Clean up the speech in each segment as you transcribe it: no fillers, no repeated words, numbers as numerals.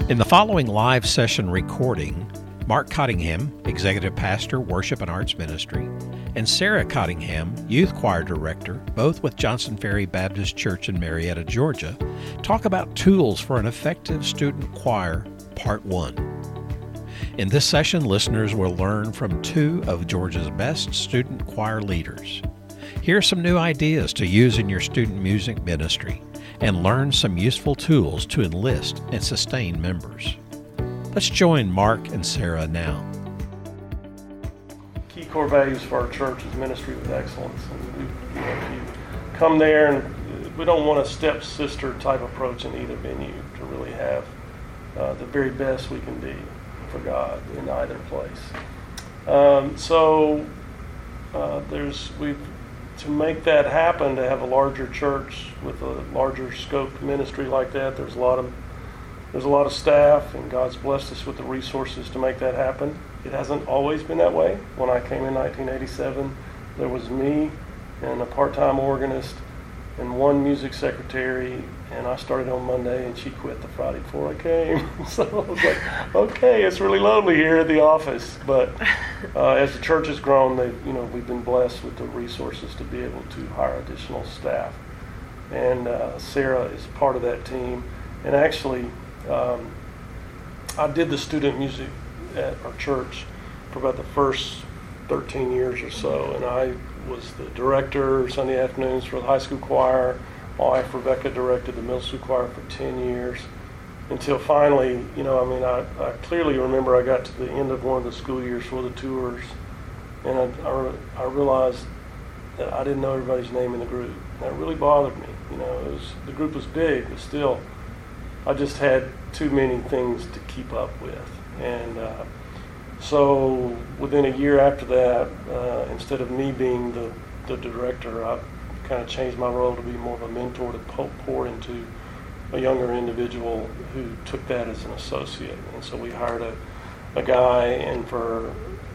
In the following live session recording, Mark Cottingham, Executive Pastor, Worship and Arts Ministry, and Sarah Cottingham, Youth Choir Director, both with Johnson Ferry Baptist Church in Marietta, Georgia, talk about tools for an effective student choir, Part 1. In this session, listeners will learn from two of Georgia's best student choir leaders. Here are some new ideas to use in your student music ministry, and learn some useful tools to enlist and sustain members. Let's join Mark and Sarah now. Key core values for our church is ministry with excellence. And if you come there, and we don't want a stepsister type approach in either venue to really have the very best we can be for God in either place. To make that happen, to have a larger church with a larger scope ministry like that, there's a lot of staff, and God's blessed us with the resources to make that happen. It hasn't always been that way. When I came in 1987, there was me and a part-time organist and one music secretary, and I started on Monday, and she quit the Friday before I came. So I was like, okay, it's really lonely here at the office. But as the church has grown, we've been blessed with the resources to be able to hire additional staff. And Sarah is part of that team. And actually, I did the student music at our church for about the first 13 years or so, and I was the director Sunday afternoons for the high school choir. My wife Rebecca directed the middle school choir for 10 years, until finally, I clearly remember I got to the end of one of the school years for the tours, and I realized that I didn't know everybody's name in the group. That really bothered me. The group was big, but still, I just had too many things to keep up with. And so within a year after that, instead of me being the director, I kind of changed my role to be more of a mentor to pour into a younger individual who took that as an associate. And so we hired a guy, and for,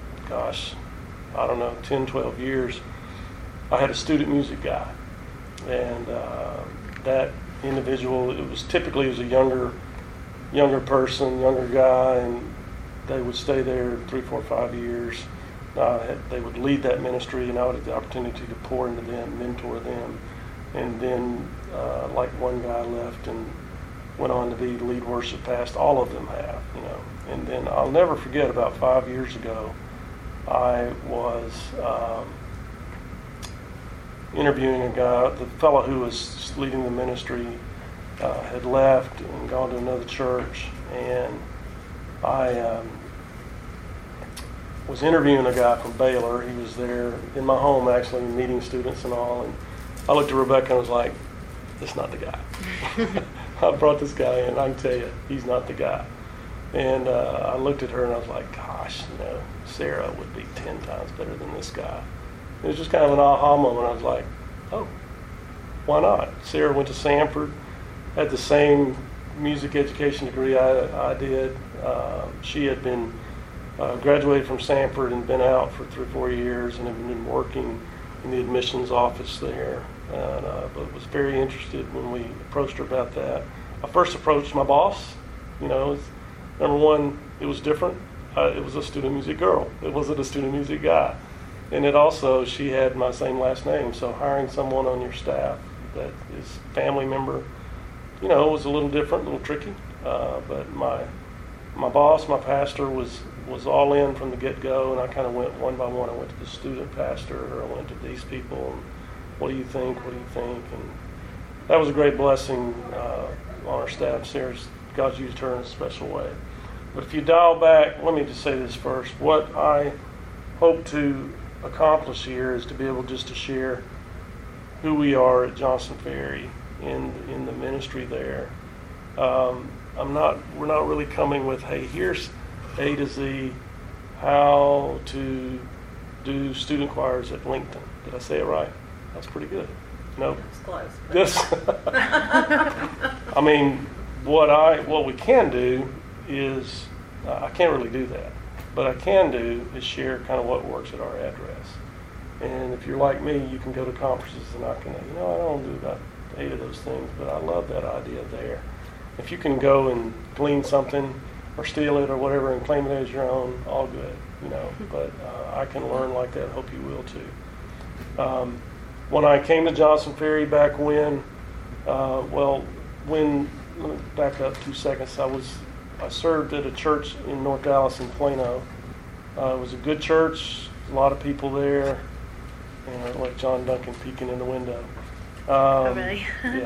10, 12 years, I had a student music guy. And that individual, it was a younger person, younger guy, and they would stay there 3, 4, 5 years. They would lead that ministry, and I would have the opportunity to pour into them, mentor them. And then, one guy left and went on to be the lead worship pastor. All of them have, And then I'll never forget, about 5 years ago, I was interviewing a guy. The fellow who was leading the ministry had left and gone to another church, and I was interviewing a guy from Baylor. He was there in my home, actually, meeting students and all, and I looked at Rebecca and was like, "That's not the guy." I brought this guy in, I can tell you, he's not the guy. And I looked at her and I was like, gosh, Sarah would be 10 times better than this guy. It was just kind of an aha moment. I was like, oh, why not? Sarah went to Samford, had the same music education degree I did. She had been graduated from Samford and been out for 3 or 4 years, and had been working in the admissions office there, but was very interested when we approached her about that. I first approached my boss. Number one, it was different. It was a student music girl. It wasn't a student music guy. And she had my same last name, so hiring someone on your staff that is family member, was a little different, a little tricky. But my boss, my pastor, was all in from the get-go, and I kind of went one by one. I went to the student pastor, I went to these people, and what do you think? And that was a great blessing on our staff. God's used her in a special way. But if you dial back, let me just say this first. What I hope to accomplish here is to be able just to share who we are at Johnson Ferry in the ministry there. We're not really coming with, hey, here's A to Z how to do student choirs at Lincoln. Did I say it right? That's pretty good. No? It's close. This. What we can do is, I can't really do that. But I can do is share kind of what works at our address. And if you're like me, you can go to conferences and I don't do about 8 of those things, but I love that idea there. If you can go and glean something or steal it or whatever and claim it as your own, all good, But I can learn like that. Hope you will too. When I came to Johnson Ferry back when, let me back up 2 seconds. I served at a church in North Dallas in Plano. It was a good church, a lot of people there, and like John Duncan peeking in the window. Oh, really? Yeah.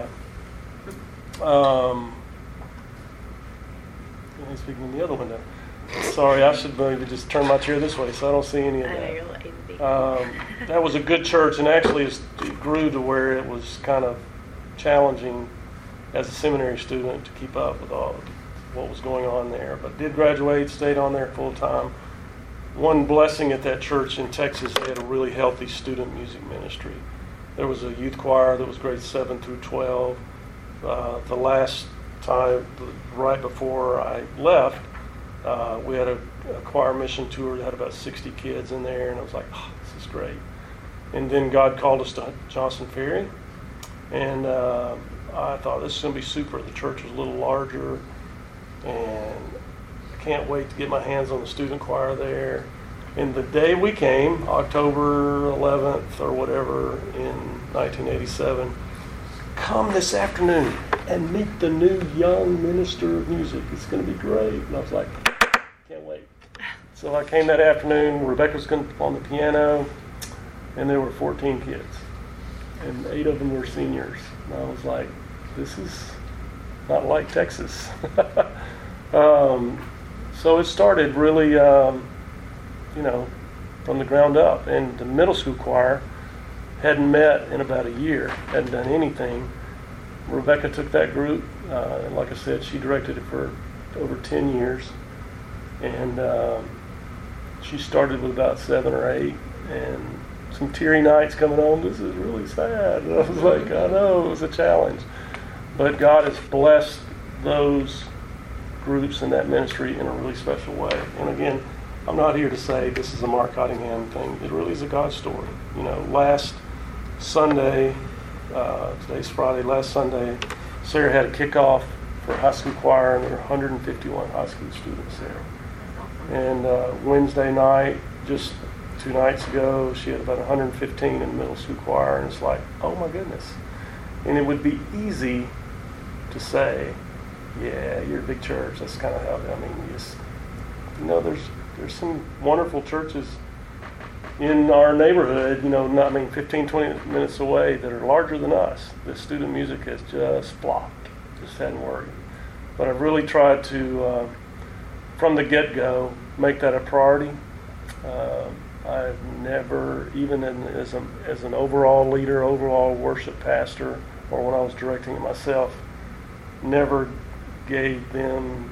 He's speaking in the other window. Sorry, I should maybe just turn my chair this way so I don't see any of I know that. you're lazy. That was a good church, and actually it grew to where it was kind of challenging as a seminary student to keep up with all of what was going on there. But did graduate, stayed on there full time. One blessing at that church in Texas, they had a really healthy student music ministry. There was a youth choir that was grades 7 through 12. The last time, right before I left, we had a choir mission tour that had about 60 kids in there, and I was like, oh, this is great. And then God called us to Johnson Ferry, and I thought this is going to be super. The church was a little larger, and I can't wait to get my hands on the student choir there. And the day we came, October 11th or whatever in 1987, come this afternoon and meet the new young minister of music. It's going to be great. And I was like, can't wait. So I came that afternoon. Rebecca was on the piano, and there were 14 kids, and 8 of them were seniors. And I was like, this is not like Texas. So it started really, from the ground up. And the middle school choir hadn't met in about a year, hadn't done anything. Rebecca took that group, and like I said, she directed it for over 10 years. And she started with about 7 or 8, and some teary nights coming home. This is really sad. And I was like, I know, it was a challenge. But God has blessed those groups and that ministry in a really special way. And again, I'm not here to say this is a Mark Cottingham thing. It really is a God story. Last Sunday, today's Friday, last Sunday, Sarah had a kickoff for high school choir, and there were 151 high school students there. And Wednesday night, just 2 nights ago, she had about 115 in the middle school choir, and it's like, oh my goodness. And it would be easy to say, yeah, you're a big church. That's kind of how, there's some wonderful churches in our neighborhood, 15, 20 minutes away that are larger than us. The student music has just flopped, just hadn't worked. But I've really tried to, from the get-go, make that a priority. I've never, even as an overall leader, overall worship pastor, or when I was directing it myself, never gave them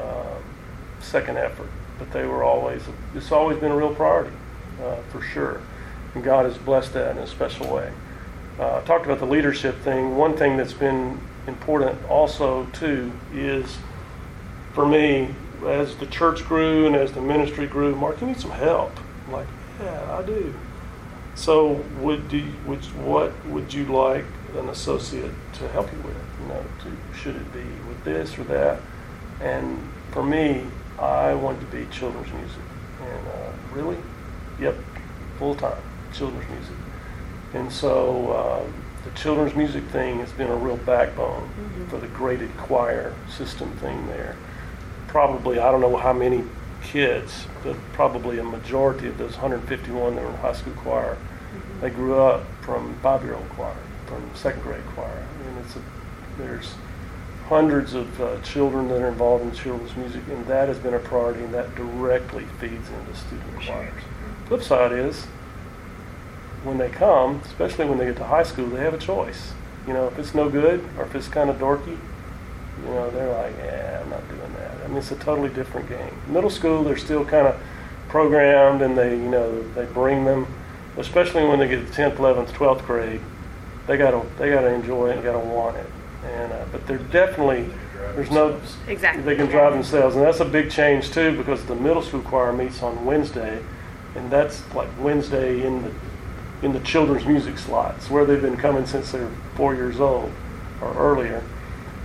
second effort. But they were it's always been a real priority, for sure. And God has blessed that in a special way. I talked about the leadership thing. One thing that's been important also, too, is for me, as the church grew and as the ministry grew, Mark, you need some help. I'm like, yeah, I do. So what would you like an associate to help you with? Should it be with this or that? And for me, I wanted to be children's music. And really? Yep, full-time, children's music. And so the children's music thing has been a real backbone for the graded choir system thing there. Probably, I don't know how many kids, but probably a majority of those 151 that were in high school choir, they grew up from 5-year-old choir, from second grade choir. And there's hundreds of children that are involved in children's music, and that has been a priority, and that directly feeds into student choirs. Flip side is, when they come, especially when they get to high school, they have a choice. If it's no good, or if it's kind of dorky, they're like, yeah, I'm not doing that. It's a totally different game. Middle school, they're still kind of programmed, and they bring them, especially when they get to 10th, 11th, 12th grade, they gotta enjoy it and gotta want it. But they're definitely, there's no, exactly. They can drive themselves, and that's a big change too, because the middle school choir meets on Wednesday, and that's like Wednesday in the children's music slots, where they've been coming since they're 4 years old or earlier.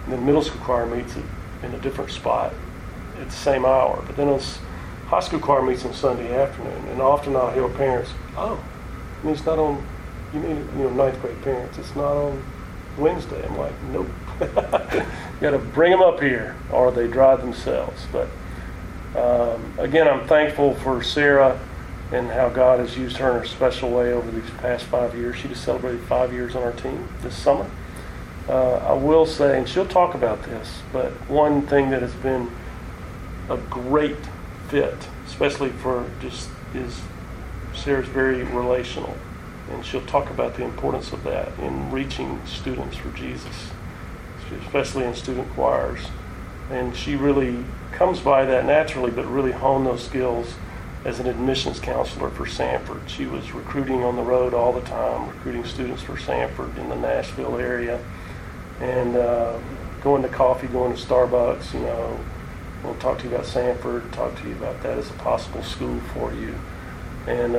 And then middle school choir meets in a different spot at the same hour. But then high school choir meets on Sunday afternoon. And often I'll hear parents, oh, I mean, it's not on, you mean, ninth grade parents, it's not on Wednesday. I'm like, nope. You got to bring them up here, or they drive themselves. But again, I'm thankful for Sarah and how God has used her in a special way over these past 5 years. She just celebrated 5 years on our team this summer. I will say, and she'll talk about this, but one thing that has been a great fit, especially for just, is Sarah's very relational. And she'll talk about the importance of that in reaching students for Jesus, especially in student choirs. And she really comes by that naturally, but really honed those skills as an admissions counselor for Sanford. She was recruiting on the road all the time, recruiting students for Sanford in the Nashville area, and going to coffee, going to Starbucks, we'll talk to you about Sanford, talk to you about that as a possible school for you. And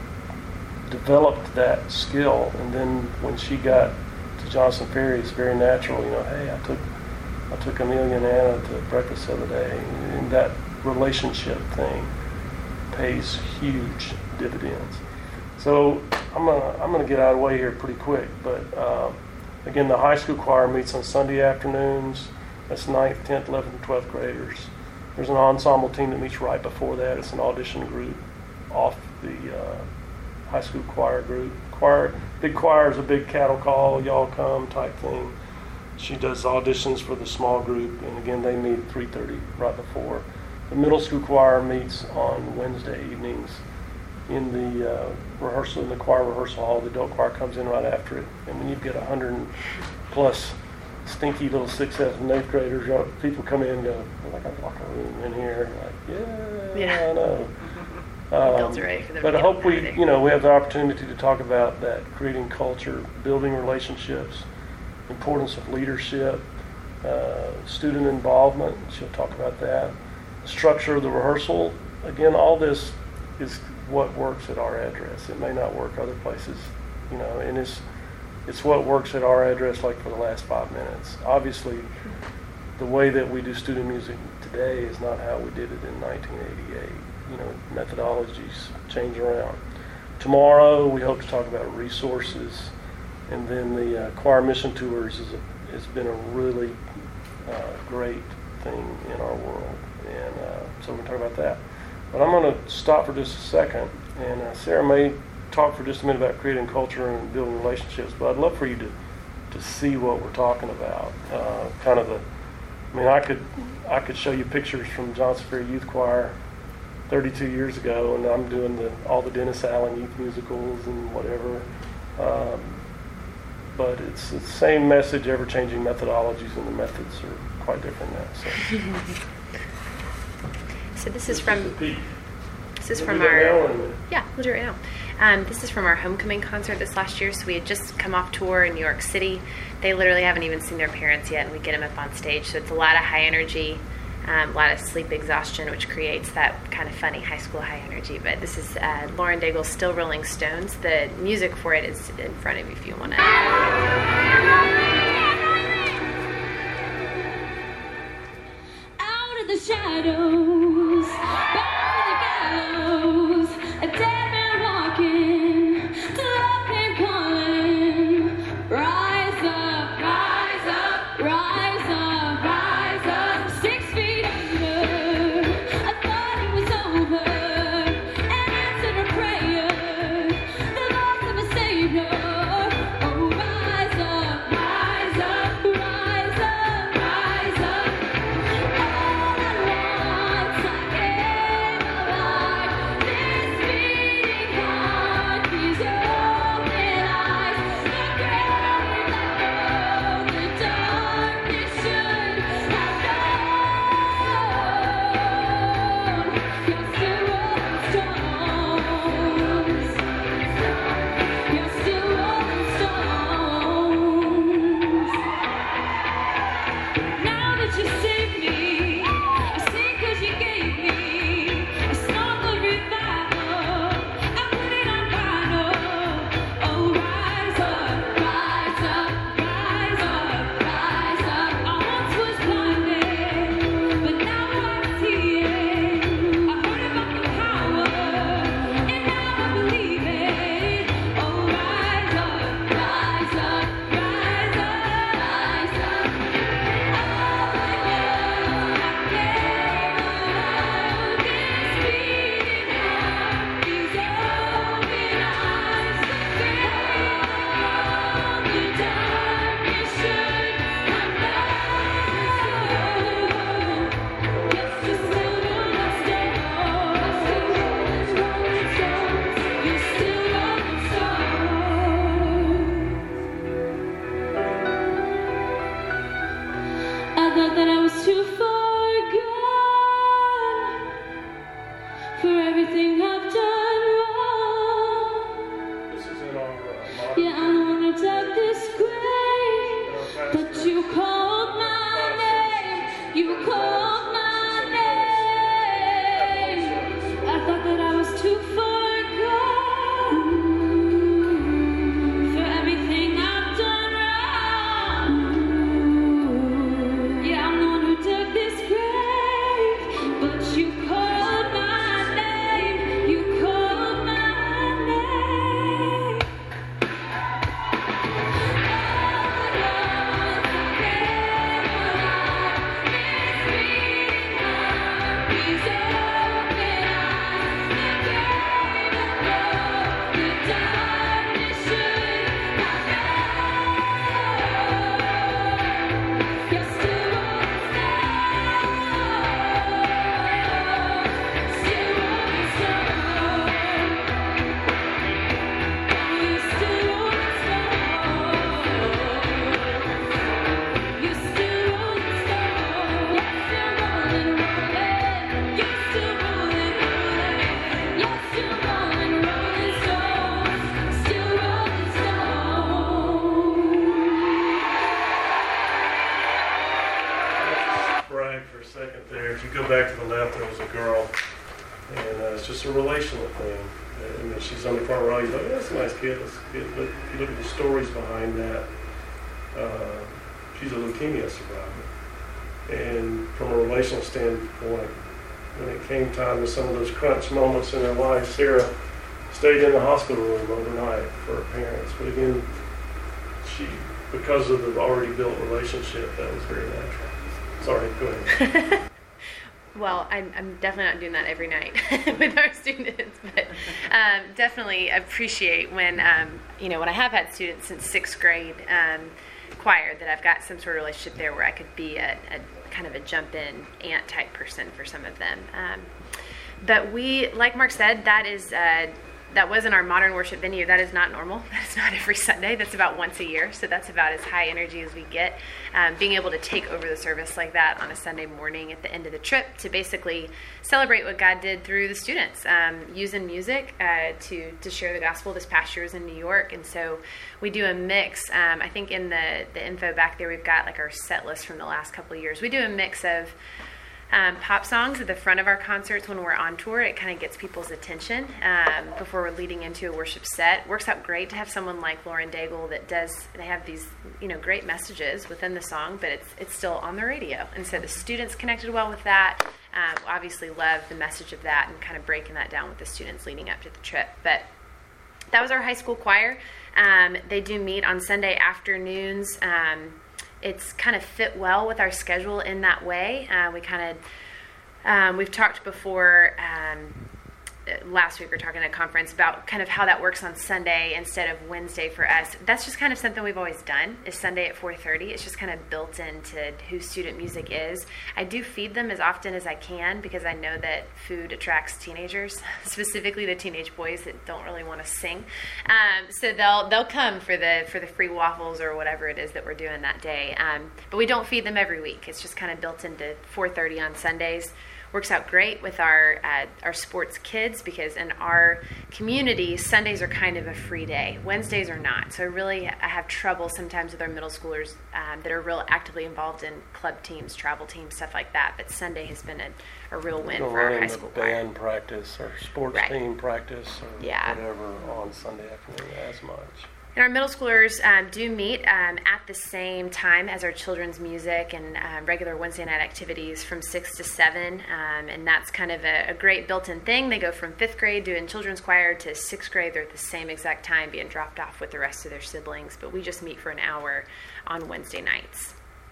developed that skill. And then when she got to Johnson Ferry, it's very natural, hey, I took Amelia and Anna to breakfast the other day, and that relationship thing pays huge dividends. So I'm gonna get out of the way here pretty quick, but again, the high school choir meets on Sunday afternoons. That's 9th, 10th, 11th, and 12th graders. There's an ensemble team that meets right before that. It's an audition group off the high school choir group. Big choir is a big cattle call, y'all come type thing. She does auditions for the small group, and again, they meet at 3:30 right before. The middle school choir meets on Wednesday evenings in the rehearsal, in the choir rehearsal hall. The adult choir comes in right after it. And when you get 100+ stinky little 6th, 7th, and 8th graders, people come in and go, I got a locker room in here. Like, yeah. I know. But I hope we have the opportunity to talk about that, creating culture, building relationships, importance of leadership, student involvement. She'll talk about that. Structure of the rehearsal. Again, all this is what works at our address. It may not work other places, and it's what works at our address, like for the last 5 minutes. Obviously, the way that we do student music today is not how we did it in 1988. Methodologies change around. Tomorrow, we hope to talk about resources, and then the choir mission tours has been a really great thing in our world, and so we're going to talk about that. But I'm going to stop for just a second, and Sarah may talk for just a minute about creating culture and building relationships, but I'd love for you to see what we're talking about. I could show you pictures from Johnson Ferry Youth Choir 32 years ago, and I'm doing all the Dennis Allen youth musicals and whatever. But it's the same message, ever-changing methodologies, and the methods are quite different now. So this is from our, we'll do it right now. This is from our homecoming concert this last year. So we had just come off tour in New York City. They literally haven't even seen their parents yet, and we get them up on stage. So it's a lot of high energy, a lot of sleep exhaustion, which creates that kind of funny high school high energy. But this is Lauren Daigle's Still Rolling Stones. The music for it is in front of you if you want to. Out of the shadows, by the gallows, a dead man walking, to love him calling. Rise up, rise up, rise up, rise up, 6 feet under. I thought it was over, and answered a prayer, the loss of a savior. Oh, rise up, rise up, rise up, rise up. All at once I came alive. This beating heart, these open eyes, the grave that broke the darkness should have known. You're still rolling stones. You're still rolling stones. Now that you saved me, I sing 'cause you gave me a song of revival. I put it on vinyl. Oh, rise up, rise up, rise up, rise up. I want thought that I was too far gone for everything I've done wrong. This is in our Yeah, I'm the one who dug this grave, but you called my name. You called my name. I thought that I was too far gone for everything I've done wrong. Yeah, I'm the one who dug this grave, but you called my name. You called my name. brag for a second there. If you go back to the left, there was a girl, and it's just a relational thing. And she's on the front row. You go, yeah, that's a nice kid. That's good. But if you look at the stories behind that, she's a leukemia survivor. And from a relational standpoint, when it came time to some of those crunch moments in her life, Sarah stayed in the hospital room overnight for her parents. But again, because of the already built relationship, that was very natural. Sorry, go ahead. Well, I'm definitely not doing that every night with our students, but definitely appreciate when, when I have had students since 6th grade choir, that I've got some sort of relationship there where I could be a kind of a jump-in aunt type person for some of them. But we, like Mark said, that wasn't our modern worship venue. That is not normal. That's not every Sunday. That's about once a year. So that's about as high energy as we get. Being able to take over the service like that on a Sunday morning at the end of the trip to basically celebrate what God did through the students, using music to share the gospel. This past year was in New York, and so we do a mix. I think in the info back there, we've got like our set list from the last couple of years. We do a mix of pop songs at the front of our concerts when we're on tour. It kind of gets people's attention before we're leading into a worship set. Works out great to have someone like Lauren Daigle they have these great messages within the song, but it's still on the radio. And so the students connected well with that. Obviously love the message of that and kind of breaking that down with the students leading up to the trip. But that was our high school choir. They do meet on Sunday afternoons. It's kind of fit well with our schedule in that way. We've talked before, last week we were talking at a conference about kind of how that works on Sunday instead of Wednesday for us. That's just kind of something we've always done, is Sunday at 4:30. It's just kind of built into who student music is. I do feed them as often as I can because I know that food attracts teenagers, specifically the teenage boys that don't really want to sing. So they'll come for the free waffles or whatever it is that we're doing that day. But we don't feed them every week. It's just kind of built into 4:30 on Sundays. Works out great with our sports kids because in our community, Sundays are kind of a free day. Wednesdays are not. So I have trouble sometimes with our middle schoolers that are real actively involved in club teams, travel teams, stuff like that. But Sunday has been a real win for our high school choir. Band practice or sports team practice or whatever on Sunday afternoon as much. And our middle schoolers do meet at the same time as our children's music and regular Wednesday night activities from 6 to 7. And that's kind of a great built-in thing. They go from 5th grade doing children's choir to 6th grade. They're at the same exact time being dropped off with the rest of their siblings. But we just meet for an hour on Wednesday nights.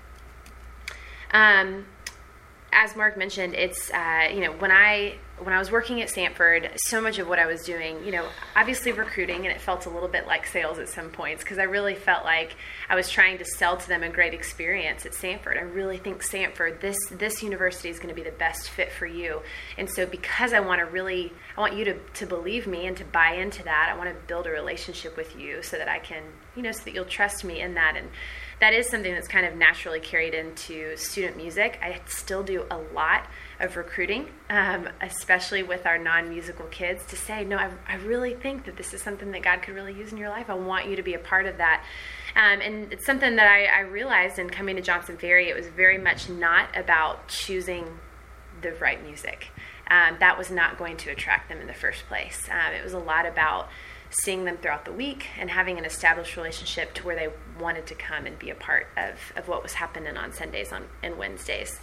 As Mark mentioned, it's, when I was working at Sanford, so much of what I was doing, obviously recruiting, and it felt a little bit like sales at some points because I really felt like I was trying to sell to them a great experience at Sanford. I really think Sanford, this university is going to be the best fit for you. And so because I want you to believe me and to buy into that, I want to build a relationship with you so that I can, so that you'll trust me in that. And that is something that's kind of naturally carried into student music. I still do a lot of recruiting, especially with our non-musical kids, to say, no, I really think that this is something that God could really use in your life. I want you to be a part of that. And it's something that I realized in coming to Johnson Ferry. It was very much not about choosing the right music. That was not going to attract them in the first place. It was a lot about seeing them throughout the week and having an established relationship to where they wanted to come and be a part of what was happening on Sundays and Wednesdays.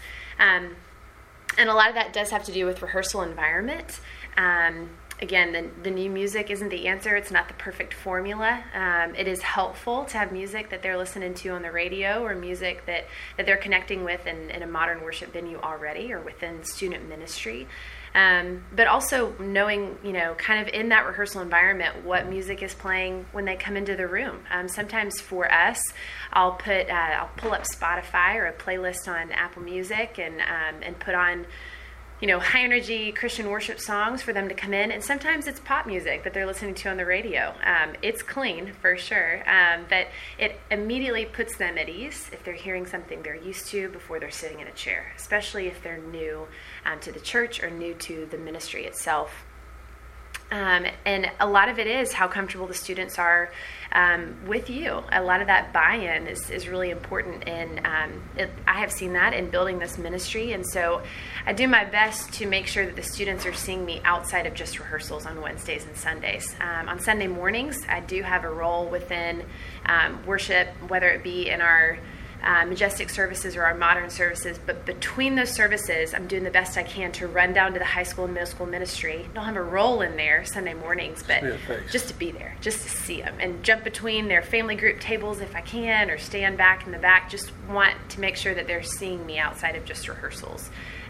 And a lot of that does have to do with rehearsal environment. Again, the new music isn't the answer. It's not the perfect formula. It is helpful to have music that they're listening to on the radio, or music that they're connecting with in a modern worship venue already, or within student ministry. But also knowing, kind of in that rehearsal environment, what music is playing when they come into the room. Sometimes for us, I'll pull up Spotify or a playlist on Apple Music and put on, high energy Christian worship songs for them to come in. And sometimes it's pop music that they're listening to on the radio. It's clean for sure, but it immediately puts them at ease if they're hearing something they're used to before they're sitting in a chair, especially if they're new to the church or new to the ministry itself. And a lot of it is how comfortable the students are with you. A lot of that buy-in is really important, and I have seen that in building this ministry. And so I do my best to make sure that the students are seeing me outside of just rehearsals on Wednesdays and Sundays. On Sunday mornings, I do have a role within worship, whether it be in our majestic services or our modern services, but between those services, I'm doing the best I can to run down to the high school and middle school ministry. I don't have a role in there Sunday mornings, but just to be there, just to see them, and jump between their family group tables if I can, or stand back in the back. Just want to make sure that they're seeing me outside of just rehearsals.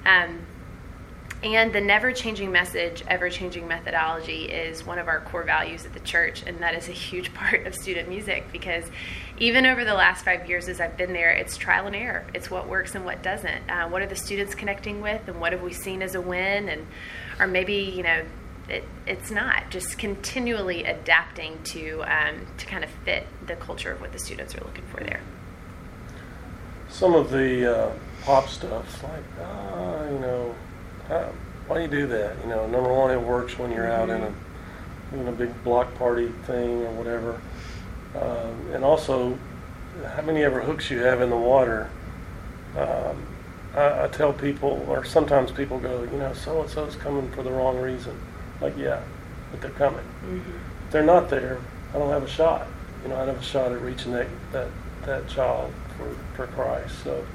And the never-changing message, ever-changing methodology is one of our core values at the church, and that is a huge part of student music, because even over the last 5 years as I've been there, it's trial and error. It's what works and what doesn't. What are the students connecting with, and what have we seen as a win, or maybe, it's not. Just continually adapting to kind of fit the culture of what the students are looking for there. Some of the pop stuff, like, why do you do that? Number one, it works when you're out in a big block party thing or whatever. And also, how many ever hooks you have in the water? I tell people, or sometimes people go, so-and-so's coming for the wrong reason. Like, yeah, but they're coming. If they're not there, I don't have a shot. I don't have a shot at reaching that child for Christ. So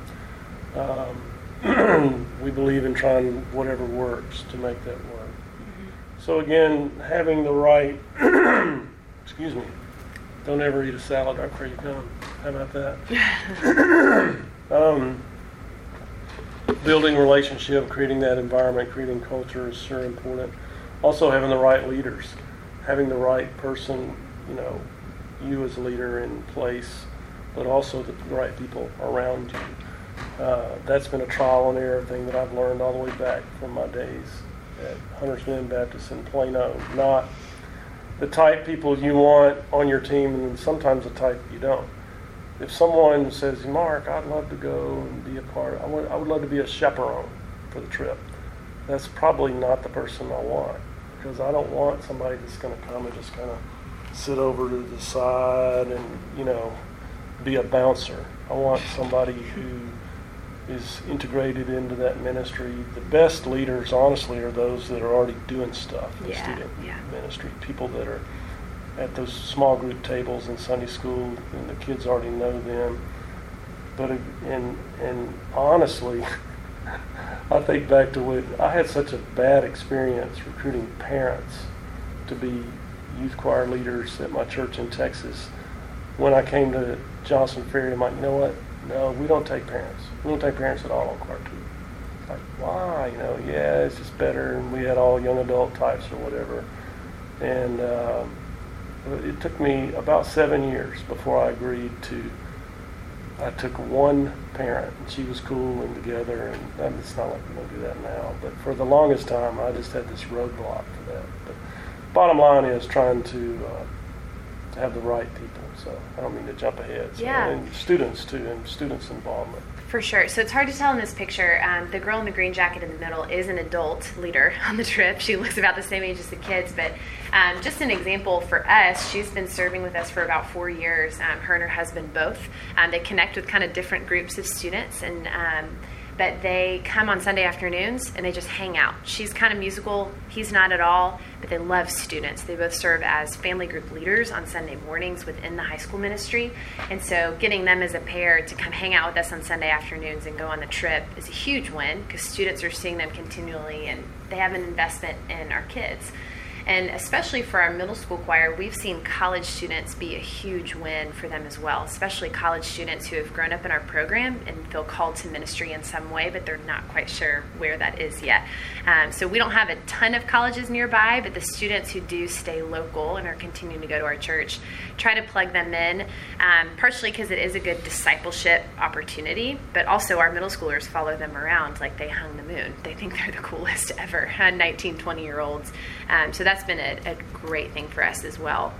we believe in trying whatever works to make that work. So again, having the right, excuse me, don't ever eat a salad right before you come. How about that? Building relationship, creating that environment, creating culture is so important. Also having the right leaders, having the right person, you as a leader in place, but also the right people around you. That's been a trial and error thing that I've learned all the way back from my days at Hunters Glen Baptist in Plano. Not the type people you want on your team, and sometimes the type you don't. If someone says, Mark, I'd love to go and be a part, I would love to be a chaperone for the trip, that's probably not the person I want, because I don't want somebody that's going to come and just kind of sit over to the side and, be a bouncer. I want somebody who is integrated into that ministry. The best leaders, honestly, are those that are already doing stuff in student ministry. People that are at those small group tables in Sunday school, and the kids already know them. But and honestly, I think back to when I had such a bad experience recruiting parents to be youth choir leaders at my church in Texas. When I came to Johnson Ferry, I'm like, you know what? No, we don't take parents. We don't take parents at all on choir tour. Like, why? It's just better. And we had all young adult types or whatever. And it took me about 7 years before I agreed to. I took one parent, and she was cool and together, and it's not like we're going to do that now. But for the longest time, I just had this roadblock for that. But bottom line is trying to have the right people. So I don't mean to jump ahead. So, Yeah. And students too, and students' involvement. For sure. So it's hard to tell in this picture. The girl in the green jacket in the middle is an adult leader on the trip. She looks about the same age as the kids, but just an example for us, she's been serving with us for about 4 years. Her and her husband both. They connect with kind of different groups of students, and but they come on Sunday afternoons and they just hang out. She's kind of musical. He's not at all, but they love students. They both serve as family group leaders on Sunday mornings within the high school ministry. And so getting them as a pair to come hang out with us on Sunday afternoons and go on the trip is a huge win, because students are seeing them continually and they have an investment in our kids. And especially for our middle school choir, we've seen college students be a huge win for them as well, especially college students who have grown up in our program and feel called to ministry in some way, but they're not quite sure where that is yet. So we don't have a ton of colleges nearby, but the students who do stay local and are continuing to go to our church, try to plug them in, partially because it is a good discipleship opportunity, but also our middle schoolers follow them around like they hung the moon. They think they're the coolest ever, 19, 20-year-olds. So that's been a great thing for us as well.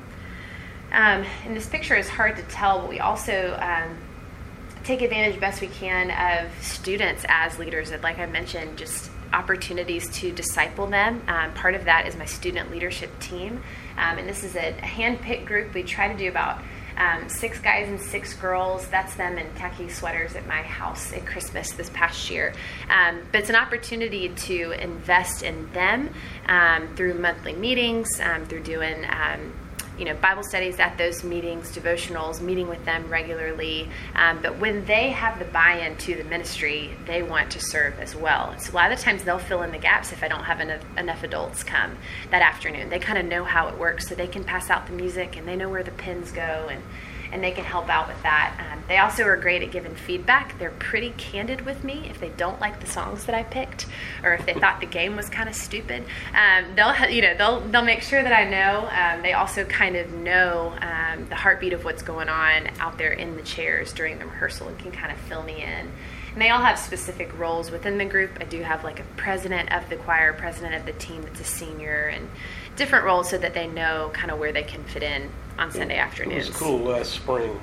And this picture is hard to tell, but we also take advantage best we can of students as leaders. And like I mentioned, just opportunities to disciple them. Part of that is my student leadership team. And this is a hand-picked group. We try to do about 6 guys and 6 girls. That's them in khaki sweaters at my house at Christmas this past year. But it's an opportunity to invest in them through monthly meetings, through doing Bible studies at those meetings, devotionals, meeting with them regularly. But when they have the buy-in to the ministry, they want to serve as well. So a lot of the times they'll fill in the gaps if I don't have enough adults come that afternoon. They kind of know how it works, so they can pass out the music and they know where the pins go, and they can help out with that. They also are great at giving feedback. They're pretty candid with me if they don't like the songs that I picked, or if they thought the game was kind of stupid. They'll make sure that I know. They also kind of know the heartbeat of what's going on out there in the chairs during the rehearsal and can kind of fill me in. And they all have specific roles within the group. I do have like a president of the choir, president of the team that's a senior, and different roles so that they know kind of where they can fit in on Sunday afternoons. It was cool last spring.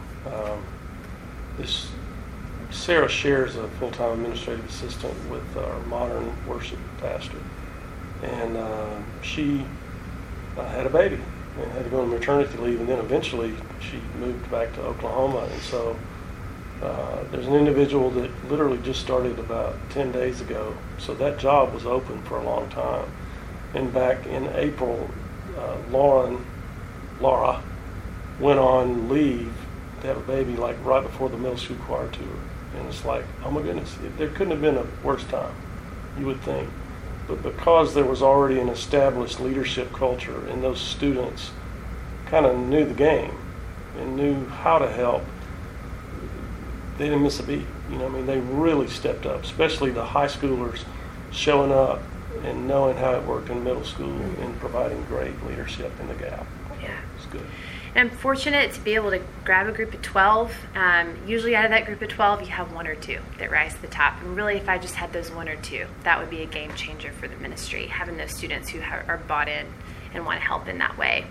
Sarah shares a full-time administrative assistant with our modern worship pastor, and she had a baby and had to go on maternity leave, and then eventually she moved back to Oklahoma. And so there's an individual that literally just started about 10 days ago, so that job was open for a long time. And back in April, Laura went on leave to have a baby like right before the middle school choir tour. And it's like, oh my goodness, there couldn't have been a worse time, you would think. But because there was already an established leadership culture and those students kind of knew the game and knew how to help, they didn't miss a beat. They really stepped up, especially the high schoolers showing up and knowing how it worked in middle school and providing great leadership in the gap. Yeah. It's good. And I'm fortunate to be able to grab a group of 12. Usually out of that group of 12, you have 1 or 2 that rise to the top. And really, if I just had those 1 or 2, that would be a game changer for the ministry, having those students who are bought in and want to help in that way.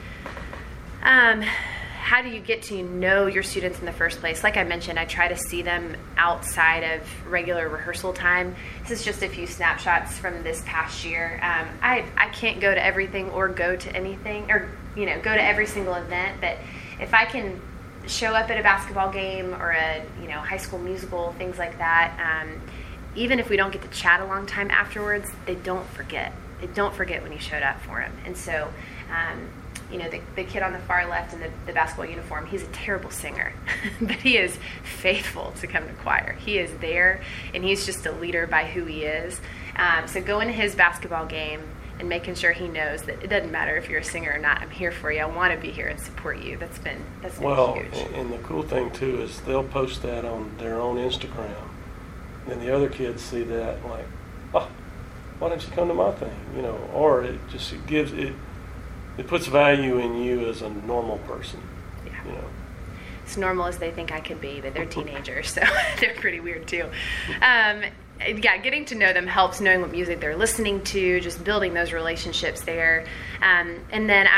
How do you get to know your students in the first place? Like I mentioned, I try to see them outside of regular rehearsal time. This is just a few snapshots from this past year. I can't go to everything or go to anything or go to every single event, but if I can show up at a basketball game or a high school musical, things like that, even if we don't get to chat a long time afterwards, they don't forget. They don't forget when you showed up for them. And so the kid on the far left in the basketball uniform, he's a terrible singer, but he is faithful to come to choir. He is there, and he's just a leader by who he is. So going to his basketball game and making sure he knows that it doesn't matter if you're a singer or not, I'm here for you. I want to be here and support you. That's been huge. And the cool thing, too, is they'll post that on their own Instagram, and the other kids see that like, oh, why didn't you come to my thing? Or it gives it. It puts value in you as a normal person. Yeah. As normal as they think I could be, but they're teenagers, so they're pretty weird too. Getting to know them helps, knowing what music they're listening to, just building those relationships there. And then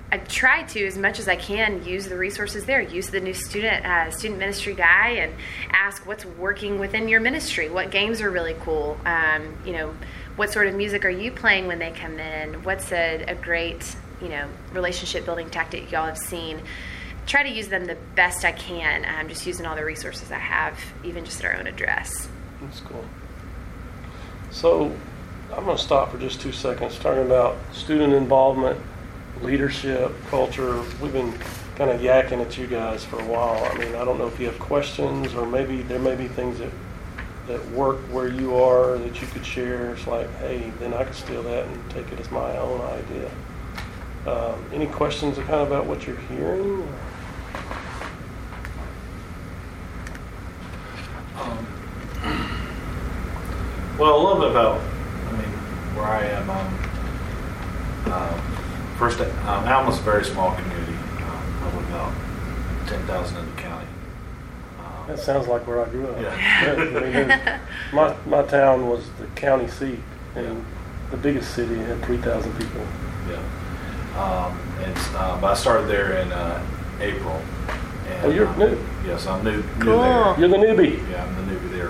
I try to, as much as I can, use the resources there. Use the new student ministry guy and ask what's working within your ministry. What games are really cool? What sort of music are you playing when they come in? What's a great, relationship building tactic y'all have seen? Try to use them the best I can. Just using all the resources I have, even just at our own address. That's cool. So I'm going to stop for just 2 seconds talking about student involvement, leadership, culture. We've been kind of yakking at you guys for a while. I mean, I don't know if you have questions, or maybe there may be things that work where you are that you could share. It's like, hey, then I could steal that and take it as my own idea. Any questions kind of about what you're hearing? Well, a little bit about, where I am. First, Alma's a very small community, of about 10,000 in the county. That sounds like where I grew up. Yeah. My town was the county seat, and the biggest city had 3,000 people. Yeah. But I started there in April. And, Oh, you're new. Yes, I'm new Cool. there. You're the newbie. Yeah, I'm the newbie there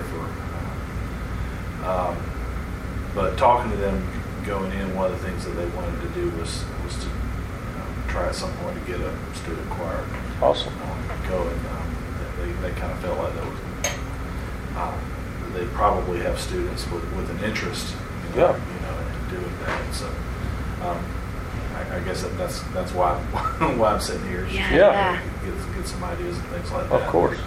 but talking to them going in, one of the things that they wanted to do was to try at some point to get a student choir Awesome. going. They kind of felt like that was they probably have students with an interest, in doing that. And so I guess that's why why I'm sitting here. Yeah. Get some ideas and things like that. Of course.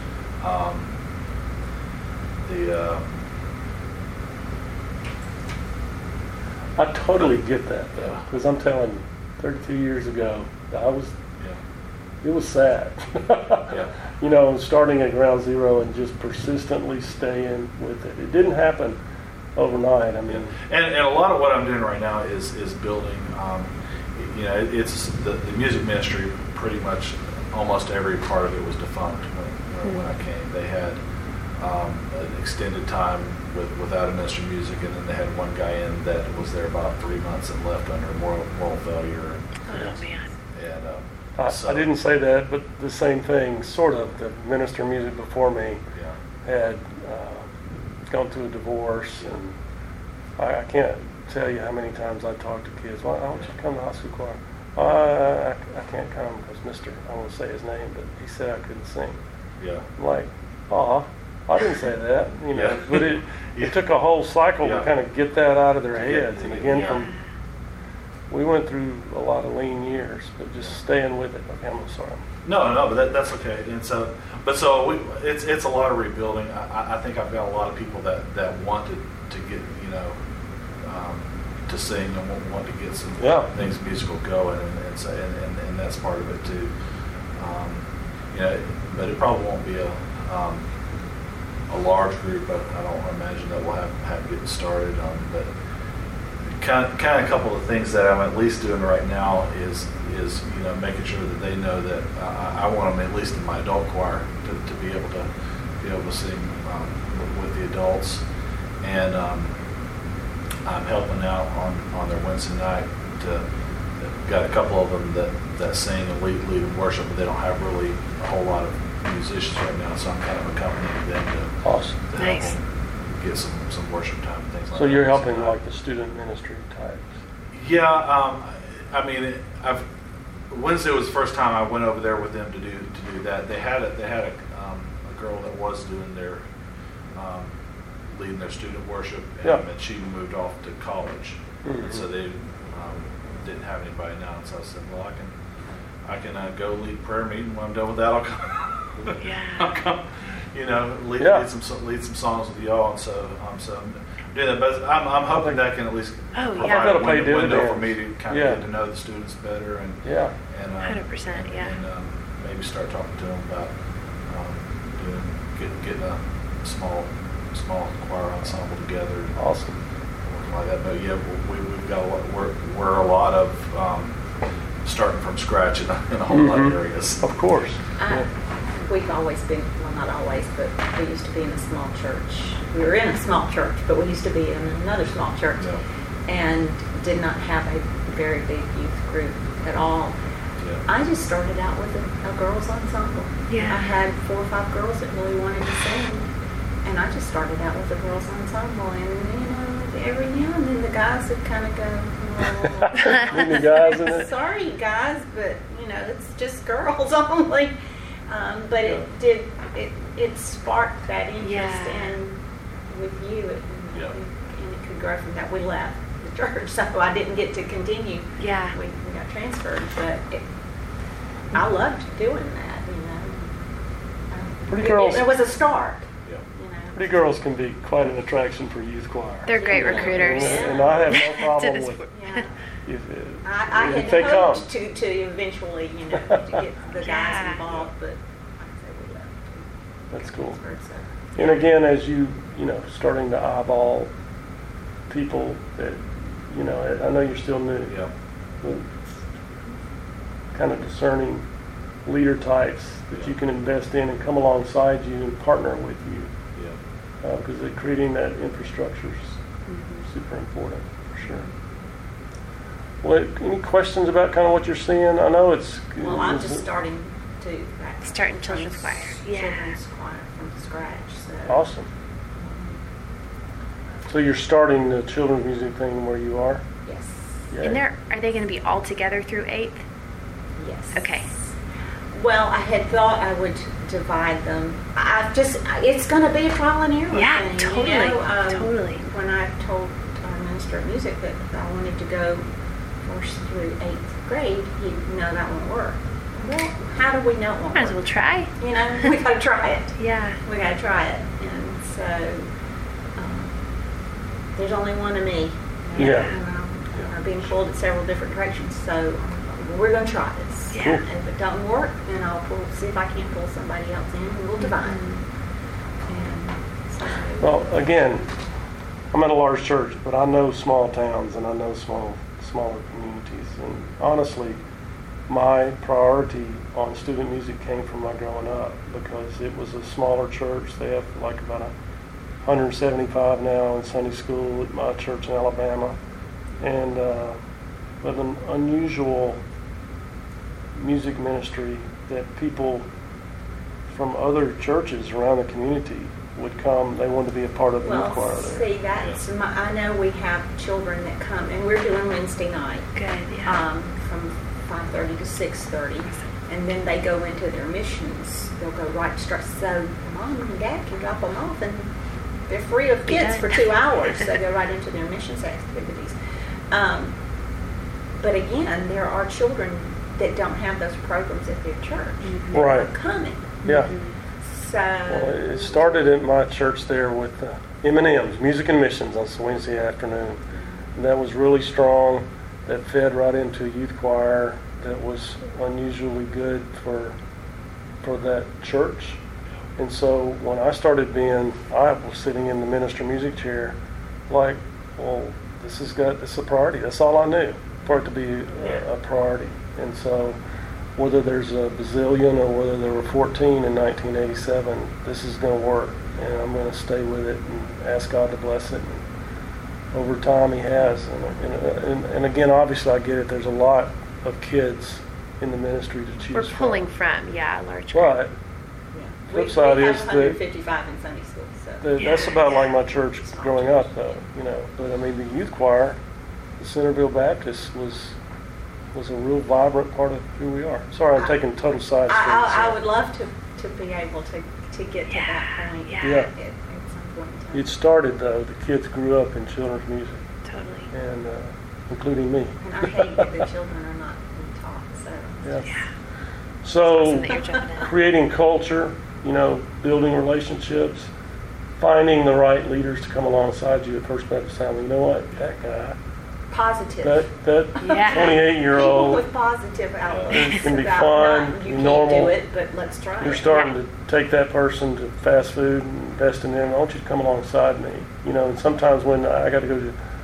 I totally get that, though, because I'm telling you, 32 years ago, it was sad. Starting at ground zero and just persistently staying with it. It didn't happen overnight. I mean, and a lot of what I'm doing right now is building. It's the music ministry. Pretty much, almost every part of it was defunct when I came. They had an extended time without a ministry of music, and then they had one guy in that was there about 3 months and left under moral failure. Oh man. And I didn't say that, but the same thing, sort of. The minister of music before me had gone through a divorce, and I can't tell you how many times I talked to kids. Why don't you come to high school choir? I can't come because I won't say his name, but he said I couldn't sing. Yeah. I'm like, I didn't say that, but it took a whole cycle to kind of get that out of their heads. And again, we went through a lot of lean years, but just staying with it. Okay, I'm sorry. No, but that's okay. And so it's a lot of rebuilding. I think I've got a lot of people that wanted to get to sing and want to get some things musical going, and that's part of it too. But it probably won't be a large group. I don't imagine that we'll have getting started. But kind of a couple of things that I'm at least doing right now is making sure that they know that I want them, at least in my adult choir, to be able to sing with the adults, and I'm helping out on their Wednesday night. Got a couple of them that sing and lead in worship, but they don't have really a whole lot of musicians right now, so I'm kind of accompanying them to help them get some worship time and things like that. So you're helping like the student ministry types? Yeah, Wednesday was the first time I went over there with them to do that. They had a girl that was doing their leading their student worship, and she moved off to college, and so they didn't have anybody now. And so I said, well, I can go lead prayer meeting. When I'm done with that, I'll come. I'll come. Lead some songs with y'all. And so I'm doing that. But I'm hoping that can at least provide a window for me to kind of get to know the students better and 100%, and maybe start talking to them about getting a small choir ensemble together. Awesome. Like that, but we've got we're a lot of starting from scratch in a whole lot of areas. Of course. We've always been, well, not always, but we used to be in a small church. We were in a small church, but we used to be in another small church, and did not have a very big youth group at all. Yeah. I just started out with a girls' ensemble. Yeah. I had 4 or 5 girls that really wanted to sing, and I just started out with a girls' ensemble. And every now and then the guys would kind of go, Any guys in it? "Sorry, guys, but it's just girls only." But it sparked that interest, Yeah. and with you, Yeah. and it could grow from that. We left the church, so I didn't get to continue. Yeah. We got transferred, but I loved doing that. Pretty girls. It was a start. Yeah. Pretty girls can be quite an attraction for youth choir. They're great recruiters. And I have no problem this with Yeah. if I if had they come. hoped to eventually, to get the guys Yeah. involved, but like I said, we left. That's cool. Transferred, so. And again, as you starting to eyeball people that I know you're still new, Yeah. but kind of discerning leader types that you can invest in and come alongside you and partner with you, Yeah. because creating that infrastructure is super important for sure. Well, any questions about kind of what you're seeing? I know it's. Well, I'm just starting to Starting children's choir. Yeah. Children's choir from scratch. So. Awesome. So you're starting the children's music thing where you are? Yes. Yeah. And are they going to be all together through 8th? Yes. Okay. Well, I had thought I would divide them. It's going to be a trial and error Yeah, thing. totally, totally. When I told our minister of music that I wanted to go 1st through 8th grade, that won't work. Well, how do we know it won't Might as well work? try. We got to try it. Yeah. We got to try it. And so there's only one of me. Yeah. And I'm being pulled in several different directions. So we're going to try this. Yeah. And if it doesn't work, then I'll see if I can pull somebody else in and we'll divide. And so, Well, again, I'm at a large church, but I know small towns and I know smaller communities. And honestly, my priority on student music came from my growing up because it was a smaller church. They have like about 175 now in Sunday school at my church in Alabama, and but an unusual music ministry that people from other churches around the community would come. They wanted to be a part of the youth choir there. see, I know we have children that come, and we're doing Wednesday night. Good. Yeah. From 5:30 to 6:30, and then they go into their missions. They'll go right straight. So mom and dad can drop them off, and they're free of kids for 2 hours. They go right into their missions activities. But again, there are children that don't have those programs at their church. That Right. are coming. Yeah. So Well, it started at my church there with M&M's, Music and Missions, on Wednesday afternoon. And that was really strong. That fed right into a youth choir that was unusually good for that church. And so when I started I was sitting in the minister music chair, like, well, this is a priority. That's all I knew for it to be a priority. And so whether there's a bazillion or whether there were 14 in 1987, this is going to work. And I'm going to stay with it and ask God to bless it. And over time, He has. And again, obviously, I get it. There's a lot of kids in the ministry to choose We're from. pulling from, a large group. But we flip side have is that 155 in Sunday school. So that's about like my church growing up, though. But I mean, the youth choir, the Centerville Baptist was a real vibrant part of who we are. Sorry, I'm taking total side streets. I would love to be able to get to that point. Yeah. Yeah. At some point in time. It started, though, the kids grew up in children's music, Totally. and including me. And I hate that the children are not being taught. So Yeah. Yeah. So, Awesome that you're jumping in. creating culture, building relationships, finding the right leaders to come alongside you at First Baptist Town. You know what? That guy, positive. that Yeah. 28-year-old, People with positive outlooks can be about fun, not, be you can't normal. do it, but let's try you're it. starting to take that person to fast food and invest in them. I want you to come alongside me. And sometimes when I've got to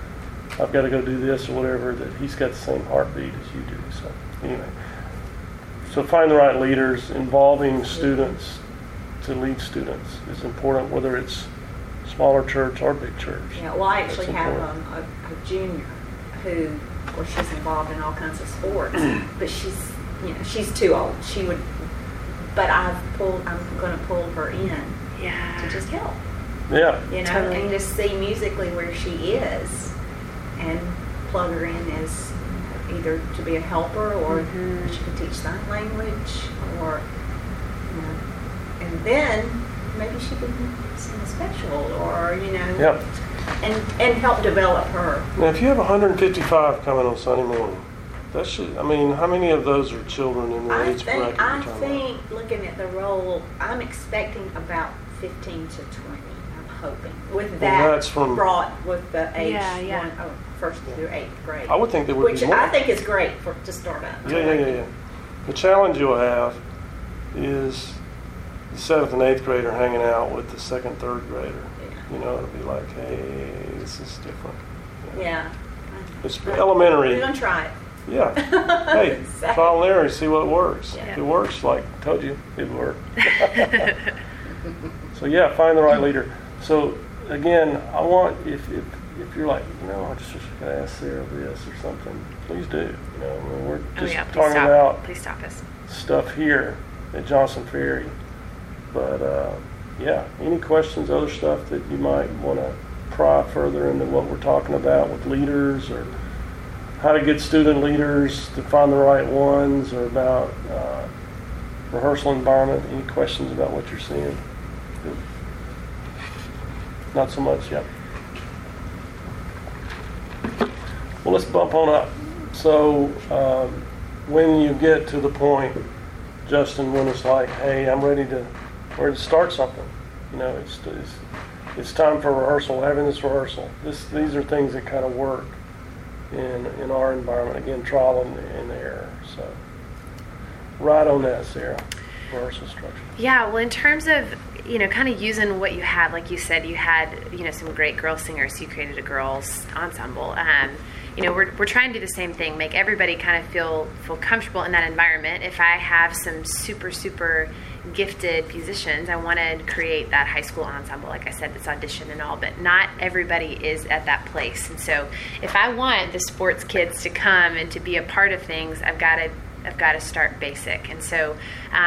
go do this or whatever, that he's got the same heartbeat as you do. So anyway, so find the right leaders. Involving students to lead students is important, whether it's smaller church or big church. Yeah, well, I actually That's have important. a junior who, of course, she's involved in all kinds of sports, but she's she's too old. She would, but I'm going to pull her in Yeah. to just help. Yeah. Totally. And just see musically where she is, and plug her in as either to be a helper, or she could teach sign language, or and then maybe she could sing a special, or Yep. and help develop her. Now, if you have 155 coming on Sunday morning, that should, how many of those are children in the age bracket you're I talking about? think looking at the roll, I'm expecting about 15 to 20. I'm hoping with that that's from- brought with the age Yeah. first through 8th grade. I would think there would Which be more. I think is great to start out. Yeah. The challenge you'll have is the 7th and 8th grader hanging out with the 2nd, 3rd grader. It'll be like, hey, this is different. Yeah. It's elementary. We're gonna try it. Yeah. Hey, Exactly. trial and error and see what works. Yeah. If it works, like I told you, it worked. So yeah, find the right leader. So again, I want, if you're like, I just wish I could ask Sarah this or something, please do. We're just talking about Please stop us. stuff here at Johnson Ferry. But any questions, other stuff that you might want to pry further into what we're talking about with leaders, or how to get student leaders to find the right ones, or about rehearsal environment? Any questions about what you're seeing? Good. Not so much, yep. Well, let's bump on up. So when you get to the point, Justin, when it's like, hey, I'm ready to start something. It's time for rehearsal. Having this rehearsal. These are things that kind of work in our environment. Again, trial and error. So, right on that, Sarah. Rehearsal structure. Yeah. Well, in terms of kind of using what you had, like you said, you had some great girl singers. You created a girls ensemble. We're trying to do the same thing, make everybody kind of feel comfortable in that environment. If I have some super gifted musicians, I want to create that high school ensemble, like I said, that's audition and all, but not everybody is at that place. And so if I want the sports kids to come and to be a part of things, I've got to start basic. And so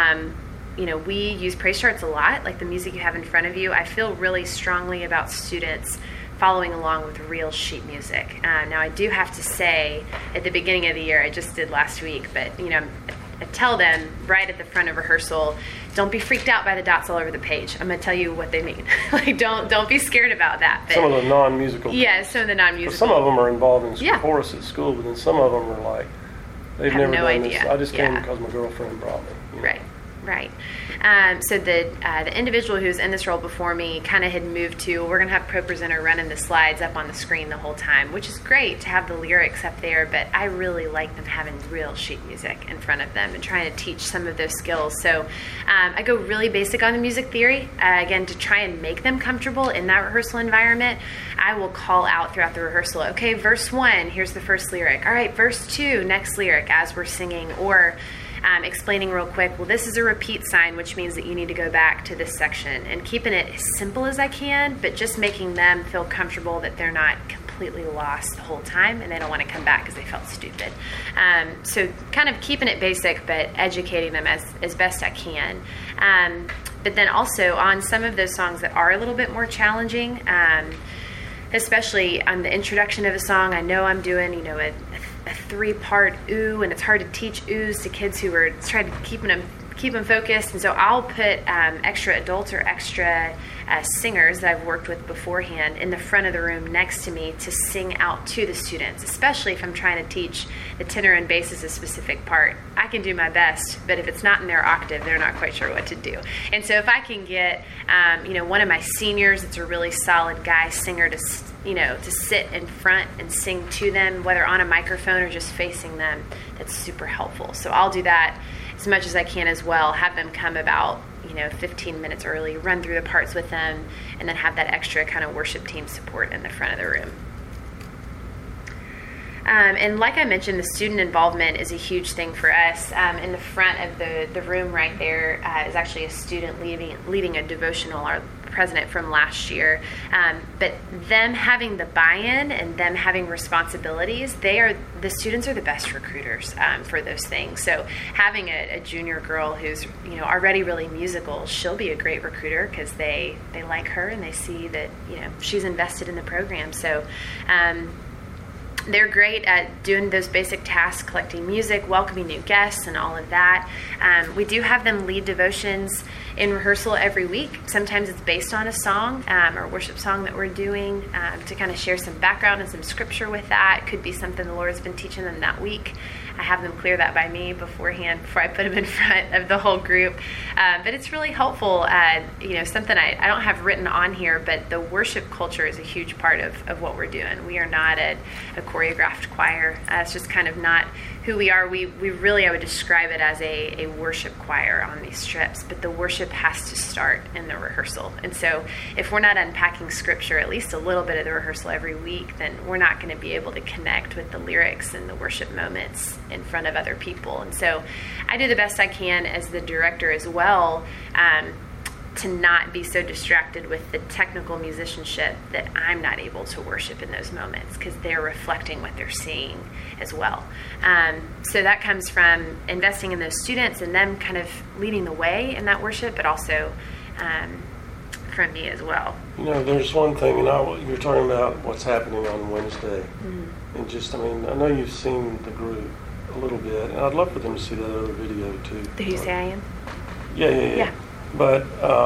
we use praise charts a lot, like the music you have in front of you. I feel really strongly about students following along with real sheet music. Now, I do have to say, at the beginning of the year, I just did last week, but I tell them right at the front of rehearsal, don't be freaked out by the dots all over the page. I'm going to tell you what they mean. Like, don't be scared about that. But, some of the non-musical. Yeah, some of the non-musical. Some of them are involved in Yeah. chorus at school, but then some of them are like, they've Have never no done idea. this. I just came Yeah. because my girlfriend brought me. Right. So the individual who was in this role before me kind of had moved to, we're going to have Pro Presenter running the slides up on the screen the whole time, which is great to have the lyrics up there, but I really like them having real sheet music in front of them and trying to teach some of those skills. So I go really basic on the music theory, again, to try and make them comfortable in that rehearsal environment. I will call out throughout the rehearsal, okay, verse 1, here's the first lyric. All right, verse 2, next lyric as we're singing, or explaining real quick, well, this is a repeat sign, which means that you need to go back to this section, and keeping it as simple as I can, but just making them feel comfortable that they're not completely lost the whole time and they don't want to come back because they felt stupid. So kind of keeping it basic, but educating them as best I can. But then also on some of those songs that are a little bit more challenging, especially on the introduction of a song, I know I'm doing, a 3-part ooh, and it's hard to teach oohs to kids who are trying to keep them focused. And so I'll put extra adults or extra singers that I've worked with beforehand in the front of the room next to me to sing out to the students, especially if I'm trying to teach the tenor and bass as a specific part. I can do my best, but if it's not in their octave, they're not quite sure what to do. And so if I can get, one of my seniors that's a really solid guy singer to sit in front and sing to them, whether on a microphone or just facing them, that's super helpful. So I'll do that as much as I can as well, have them come about 15 minutes early, run through the parts with them, and then have that extra kind of worship team support in the front of the room. And like I mentioned, the student involvement is a huge thing for us. In the front of the room right there is actually a student leading a devotional. Our president from last year. But them having the buy-in and them having responsibilities, the students are the best recruiters for those things. So having a junior girl who's already really musical, she'll be a great recruiter because they like her and they see that she's invested in the program. So they're great at doing those basic tasks, collecting music, welcoming new guests, and all of that. We do have them lead devotions in rehearsal every week. Sometimes it's based on a song or worship song that we're doing to kind of share some background and some scripture with that. It could be something the Lord's been teaching them that week. I have them clear that by me beforehand before I put them in front of the whole group. But it's really helpful. Something I don't have written on here, but the worship culture is a huge part of what we're doing. We are not a choreographed choir. It's just kind of not who we are. We really, I would describe it as a worship choir on these trips, but the worship has to start in the rehearsal. And so if we're not unpacking scripture at least a little bit of the rehearsal every week, then we're not going to be able to connect with the lyrics and the worship moments in front of other people. And so I do the best I can as the director as well, to not be so distracted with the technical musicianship that I'm not able to worship in those moments because they're reflecting what they're seeing as well. So that comes from investing in those students and them kind of leading the way in that worship, but also from me as well. There's one thing, you're talking about what's happening on Wednesday. Mm-hmm. And I know you've seen the group a little bit, and I'd love for them to see that other video too. The Who Say I Am? Yeah. But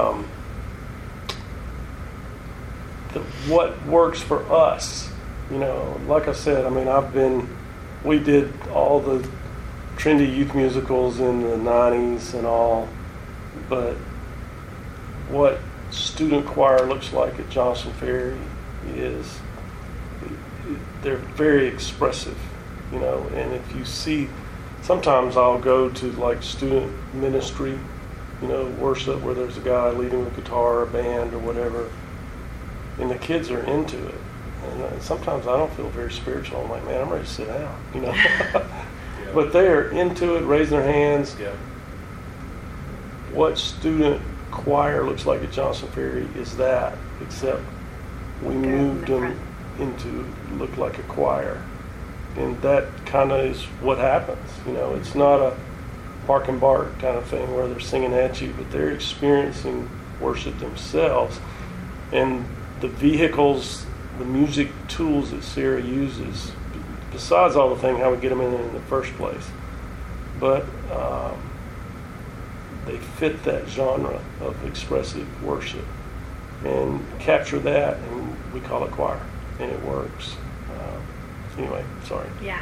what works for us, like I said, we did all the trendy youth musicals in the 90s and all, but what student choir looks like at Johnson Ferry is they're very expressive, and if you see, sometimes I'll go to like student ministry, worship where there's a guy leading with guitar, a band or whatever, and the kids are into it. And sometimes I don't feel very spiritual. I'm like, man, I'm ready to sit down, Yeah. But they're into it, raising their hands. Yeah. What student choir looks like at Johnson Ferry is that, except we moved them into look like a choir. And that kind of is what happens. It's not a bark and bark kind of thing where they're singing at you, but they're experiencing worship themselves. And the vehicles, the music tools that Sarah uses, besides all the thing how we get them in the first place, but they fit that genre of expressive worship and capture that, and we call it choir, and it works. Anyway, sorry. Yeah.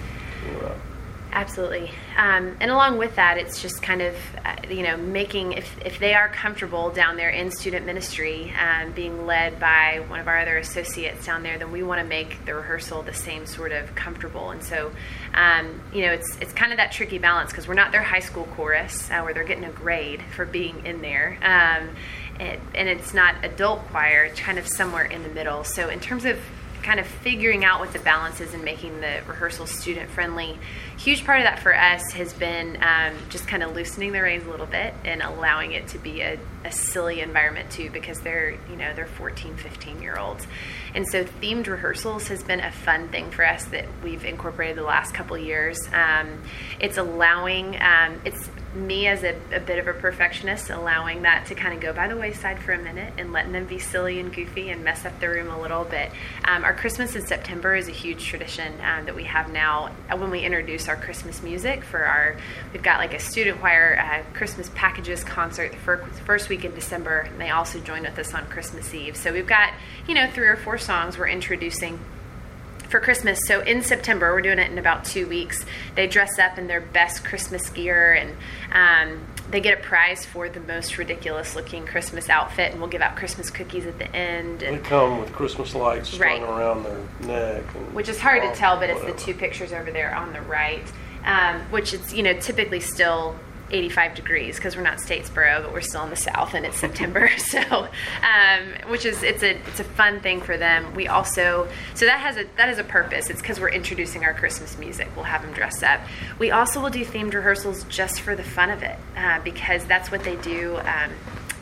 Absolutely. And along with that, it's just kind of, making, if they are comfortable down there in student ministry, being led by one of our other associates down there, then we want to make the rehearsal the same sort of comfortable. And so, it's kind of that tricky balance because we're not their high school chorus where they're getting a grade for being in there. And it's not adult choir, it's kind of somewhere in the middle. So in terms of kind of figuring out what the balance is and making the rehearsal student friendly, huge part of that for us has been just kind of loosening the reins a little bit and allowing it to be a silly environment too, because they're 14, 15-year-olds. And so themed rehearsals has been a fun thing for us that we've incorporated the last couple of years. It's allowing, it's me as a bit of a perfectionist, allowing that to kind of go by the wayside for a minute and letting them be silly and goofy and mess up the room a little bit. Our Christmas in September is a huge tradition that we have now when we introduce our Christmas music we've got like a student choir Christmas packages concert the first week in December, and they also join with us on Christmas Eve. So we've got 3 or 4 songs we're introducing for Christmas. So in September, we're doing it in about 2 weeks. They dress up in their best Christmas gear, and they get a prize for the most ridiculous looking Christmas outfit, and we'll give out Christmas cookies at the end. And they come with Christmas lights strung around their neck. Which is hard to tell, but it's the 2 pictures over there on the right, which is, typically still 85 degrees because we're not Statesboro, but we're still in the South and it's September. So, which is, it's a fun thing for them. We also, so that has a purpose. It's because we're introducing our Christmas music. We'll have them dress up. We also will do themed rehearsals just for the fun of it, because that's what they do.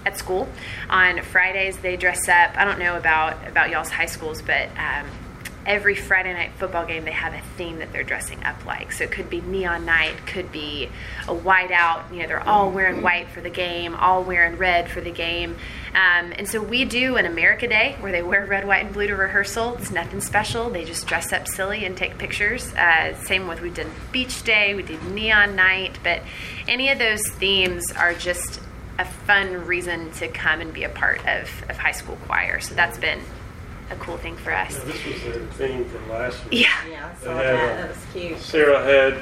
at school. On Fridays, they dress up. I don't know about y'all's high schools, but every Friday night football game, they have a theme that they're dressing up like. So it could be neon night, could be a white out. They're all wearing white for the game, all wearing red for the game. And so we do an America Day where they wear red, white, and blue to rehearsal. It's nothing special. They just dress up silly and take pictures. Same with we did Beach Day, we did Neon Night. But any of those themes are just a fun reason to come and be a part of high school choir. So that's been a cool thing for us. Yeah, this was their theme for last year. Yeah. Yeah, I They saw had, that. That was cute. Sarah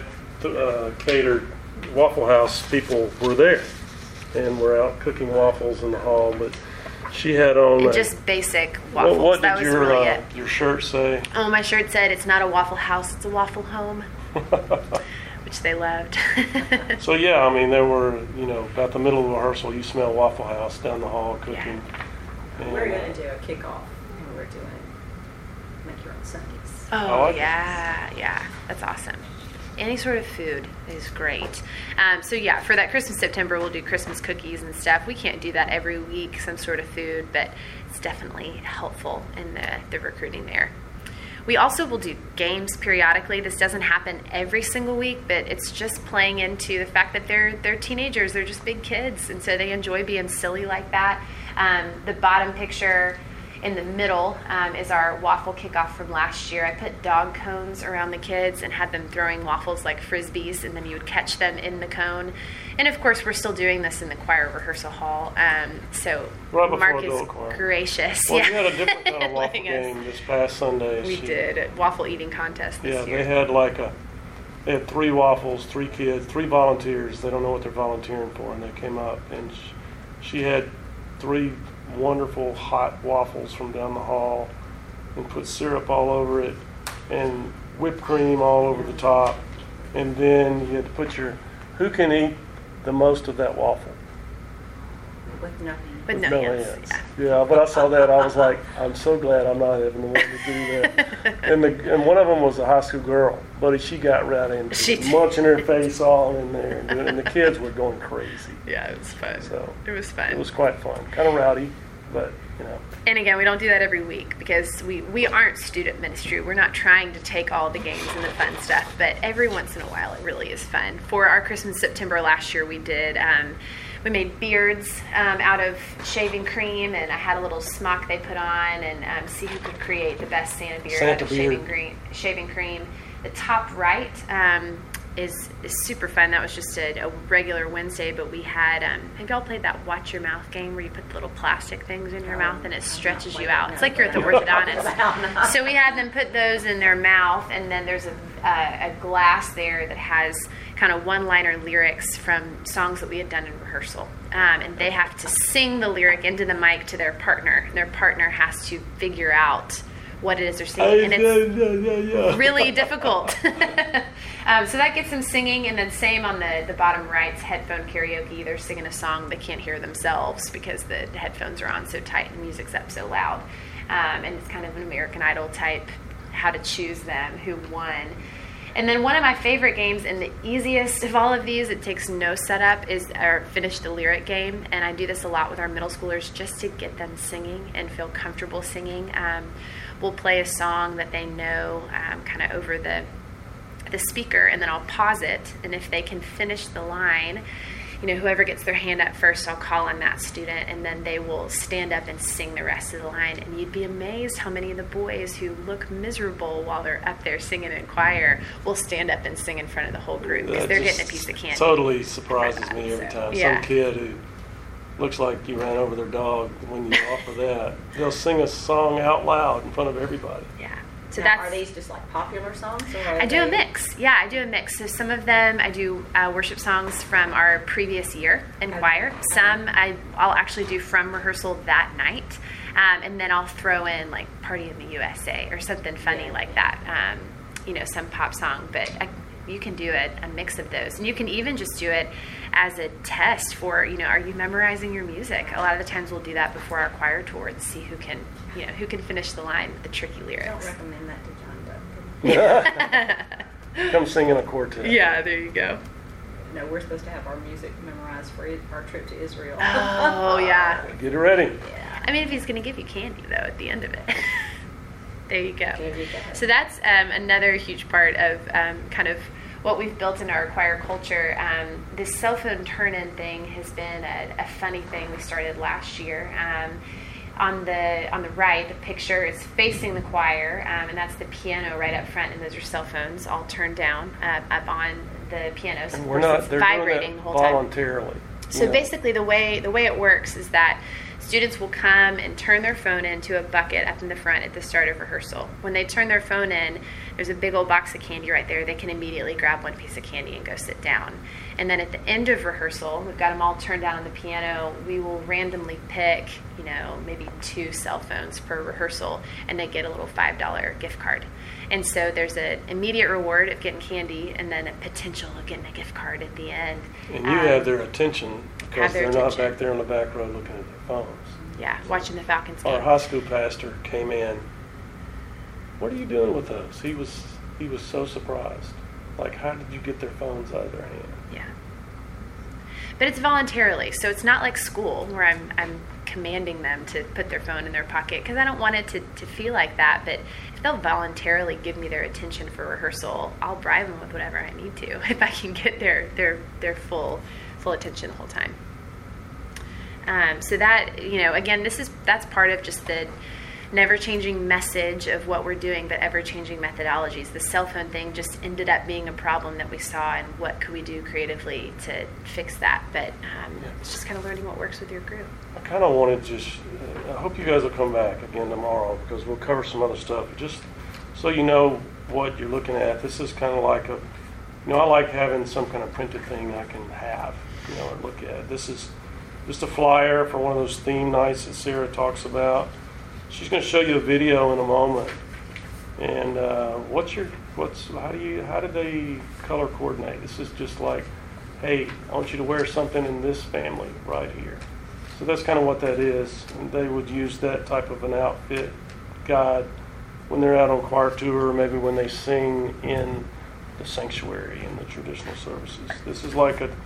had catered Waffle House people were there and were out cooking waffles in the hall, but she had on And just basic waffles. what That did was really it. your shirt say? Oh, my shirt said, "It's not a Waffle House, it's a Waffle Home," which they loved. So yeah, I mean, there were, about the middle of rehearsal, you smell Waffle House down the hall cooking. And, We're going to do a kickoff, and we're doing make your own Sundays. I Oh, like it. yeah, that's awesome. Any sort of food is great. So yeah, for that Christmas September, we'll do Christmas cookies and stuff. We can't do that every week, some sort of food, but it's definitely helpful in the recruiting there. We also will do games periodically. This doesn't happen every single week, but it's just playing into the fact that they're teenagers. They're just big kids, and so they enjoy being silly like that. The bottom picture in the middle is our waffle kickoff from last year. I put dog cones around the kids and had them throwing waffles like frisbees, and then you would catch them in the cone. And of course, we're still doing this in the choir rehearsal hall. So Right before Mark is adult choir. gracious. Well, you had a different kind of waffle letting us- game this past Sunday. We did a waffle eating contest this Yeah, year. they had 3 waffles, 3 kids, 3 volunteers. They don't know what they're volunteering for, and they came up, and she had 3 wonderful hot waffles from down the hall, and put syrup all over it, and whipped cream all over the top, and then you had to put who can eat the most of that waffle? With no With With no hands. Yeah. Yeah, but I saw that, I was like, I'm so glad I'm not having the one to do that. And one of them was a high school girl, but she got right into She it, did. munching her face all in there, and doing it, and the kids were going crazy. Yeah, it was fun. So It was fun. it was quite fun, kind of rowdy, but And again, we don't do that every week because we aren't student ministry. We're not trying to take all the games and the fun stuff, but every once in a while it really is fun. For our Christmas September last year, we did, we made beards out of shaving cream, and I had a little smock they put on, and see who could create the best Santa beard out Santa of beard. shaving cream. The top right is super fun. That was just a regular Wednesday, but we had, have y'all played that Watch Your Mouth game where you put the little plastic things in your mouth and it stretches you out? It's like you're at the orthodontist. So we had them put those in their mouth, and then there's a glass there that has kind of one-liner lyrics from songs that we had done in rehearsal. And they have to sing the lyric into the mic to their partner, and their partner has to figure out what it is they're singing, and it's really difficult. So that gets them singing, and then same on the bottom right's headphone karaoke. They're singing a song they can't hear themselves because the headphones are on so tight and the music's up so loud. And it's kind of an American Idol type, how to choose them, who won. And then one of my favorite games, and the easiest of all of these, it takes no setup, is our Finish the Lyric game. And I do this a lot with our middle schoolers just to get them singing and feel comfortable singing. We'll play a song that they know kind of over the speaker, and then I'll pause it. And if they can finish the line, whoever gets their hand up first, I'll call on that student, and then they will stand up and sing the rest of the line. And you'd be amazed how many of the boys who look miserable while they're up there singing in choir will stand up and sing in front of the whole group because That they're just getting a piece of candy. Totally surprises for that, me every so, time. yeah. Some kid who looks like you ran over their dog, when you offer that, they'll sing a song out loud in front of everybody. Yeah. So Now, that's. are these just like popular songs? Or are I do a they- mix. Yeah, I do a mix. So some of them I do worship songs from our previous year in choir. Some I'll actually do from rehearsal that night. And then I'll throw in like Party in the USA or something funny like that. Some pop song. But you can do a mix of those. And you can even just do it as a test for, are you memorizing your music? A lot of the times we'll do that before our choir tour to see who can finish the line with the tricky Don't lyrics. recommend that to John Duck. Come sing in a quartet. Yeah, there you go. No, we're supposed to have our music memorized for our trip to Israel. Oh, yeah. Get it ready. I mean, if he's going to give you candy, though, at the end of it. There you go. There you go. So that's another huge part of kind of what we've built in our choir culture. This cell phone turn-in thing has been a funny thing we started last year. On the right, the picture is facing the choir, and that's the piano right up front, and those are cell phones all turned down up on the piano. So And vibrating they're doing the that whole time. voluntarily. So basically, the way it works is that students will come and turn their phone into a bucket up in the front at the start of rehearsal. When they turn their phone in, there's a big old box of candy right there. They can immediately grab one piece of candy and go sit down. And then at the end of rehearsal, we've got them all turned down on the piano. We will randomly pick, maybe 2 cell phones per rehearsal, and they get a little $5 gift card. And so there's an immediate reward of getting candy and then a potential of getting a gift card at the end. And you have their attention because Have their they're not attention. back there on the back row looking at their phones. Yeah, watching the Falcons Our game. high school pastor came in. What are you doing with those? He was so surprised. Like, how did you get their phones out of their hand? Yeah. But it's voluntarily, so it's not like school where I'm commanding them to put their phone in their pocket, because I don't want it to feel like that. But if they'll voluntarily give me their attention for rehearsal, I'll bribe them with whatever I need to if I can get their full attention the whole time. So that, again, that's part of just the never-changing message of what we're doing, but ever-changing methodologies. The cell phone thing just ended up being a problem that we saw, and what could we do creatively to fix that? But it's just kind of learning what works with your group. I kind of wanted to just, I hope you guys will come back again tomorrow because we'll cover some other stuff. Just so you know what you're looking at, this is kind of like I like having some kind of printed thing I can have, or look at. This is just a flyer for one of those theme nights that Sarah talks about. She's going to show you a video in a moment. And how did they color coordinate? This is just like, hey, I want you to wear something in this family right here. So that's kind of what that is. And they would use that type of an outfit guide when they're out on choir tour, or maybe when they sing in the sanctuary in the traditional services. This is like a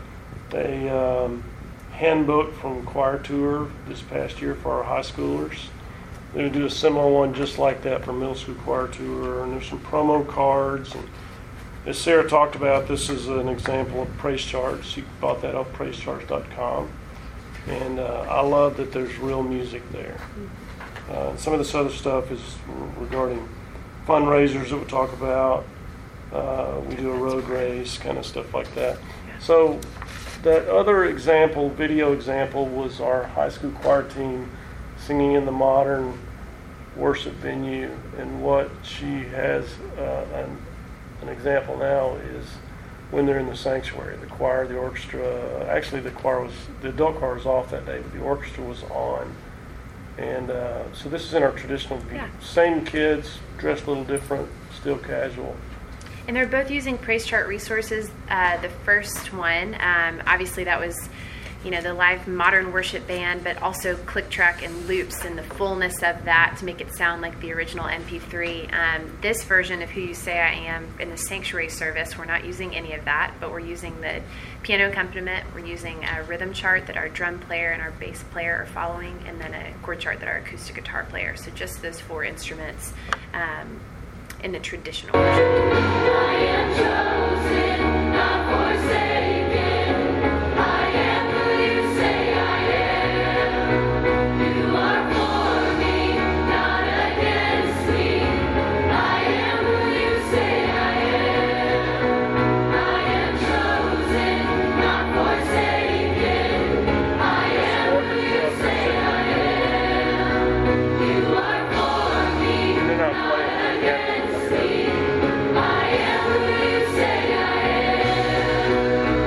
handbook from choir tour this past year for our high schoolers. They would do a similar one just like that for middle school choir tour, and there's some promo cards. And as Sarah talked about, this is an example of praise charts. You bought that off praisecharts.com. And I love that there's real music there. Some of this other stuff is regarding fundraisers that we talk about. We do a road race, kind of stuff like that. So that other example, video example, was our high school choir team singing in the modern worship venue. And what she has an example now is when they're in the sanctuary, the choir, the orchestra. Actually, the adult choir was off that day, but the orchestra was on. And so this is in our traditional view. Yeah. Same kids, dressed a little different, still casual. And they're both using Praise Chart resources. The first one, obviously that was, the live modern worship band, but also click track and loops and the fullness of that to make it sound like the original MP3. This version of Who You Say I Am in the sanctuary service, we're not using any of that, but we're using the piano accompaniment. We're using a rhythm chart that our drum player and our bass player are following, and then a chord chart that our acoustic guitar player. So just those 4 instruments in the traditional version. I am chosen, not forsaken. I am who you say I am. You are for me, not against me. I am who you say I am. I am chosen, not forsaken. I am who you say I am. You are for me, They're not not playing against me. I am who you say I am.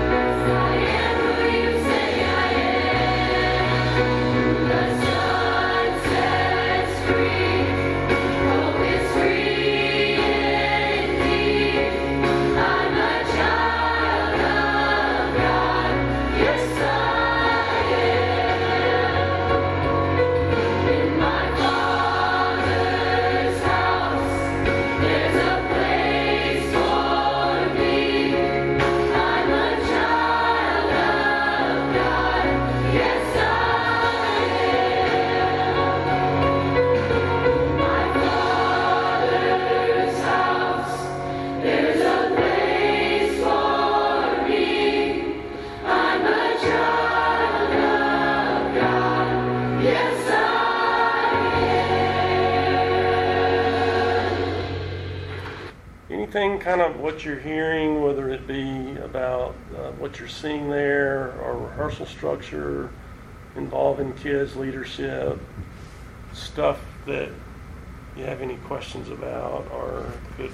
anything kind of what you're hearing, whether it be about what you're seeing there, or rehearsal structure involving kids, leadership, stuff that you have any questions about, or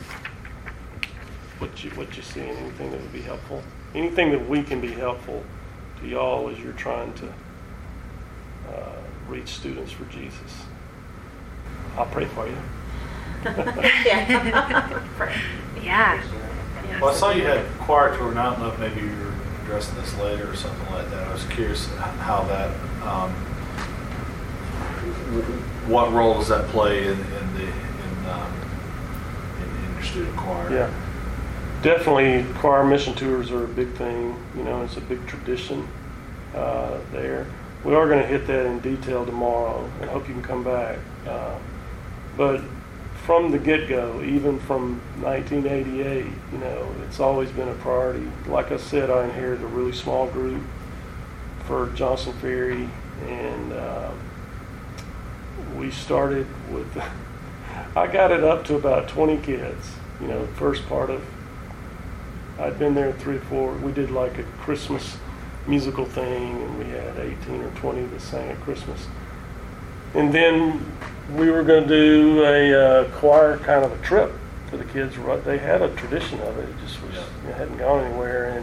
what you see, anything that would be helpful, anything that we can be helpful to y'all as you're trying to reach students for Jesus. I'll pray for you. Yeah. Well, I saw you had choir tour, and I don't know if maybe you were addressing this later or something like that. I was curious how that, what role does that play in your student choir? Yeah, definitely. Choir mission tours are a big thing. You know, it's a big tradition there. We are going to hit that in detail tomorrow, and hope you can come back. But from the get-go, even from 1988, you know, it's always been a priority. Like I said, I inherited a really small group for Johnson Ferry, and we started with, I got it up to about 20 kids. You know, first part of, I'd been there 3 or 4, we did like a Christmas musical thing, and we had 18 or 20 that sang at Christmas. And then we were going to do a choir kind of a trip for the kids. They had a tradition of it. It just was, it hadn't gone anywhere.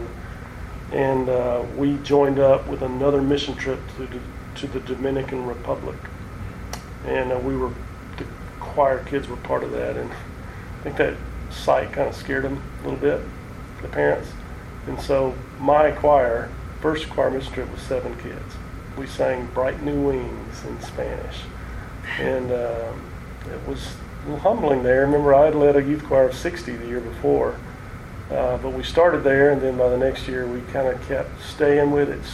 And we joined up with another mission trip to the Dominican Republic. And the choir kids were part of that. And I think that sight kind of scared them a little bit, the parents. And so my choir, first choir mission trip, was 7 kids. We sang Bright New Wings in Spanish. And it was a little humbling there. Remember, I had led a youth choir of 60 the year before. But we started there, and then by the next year, we kind of kept staying with it.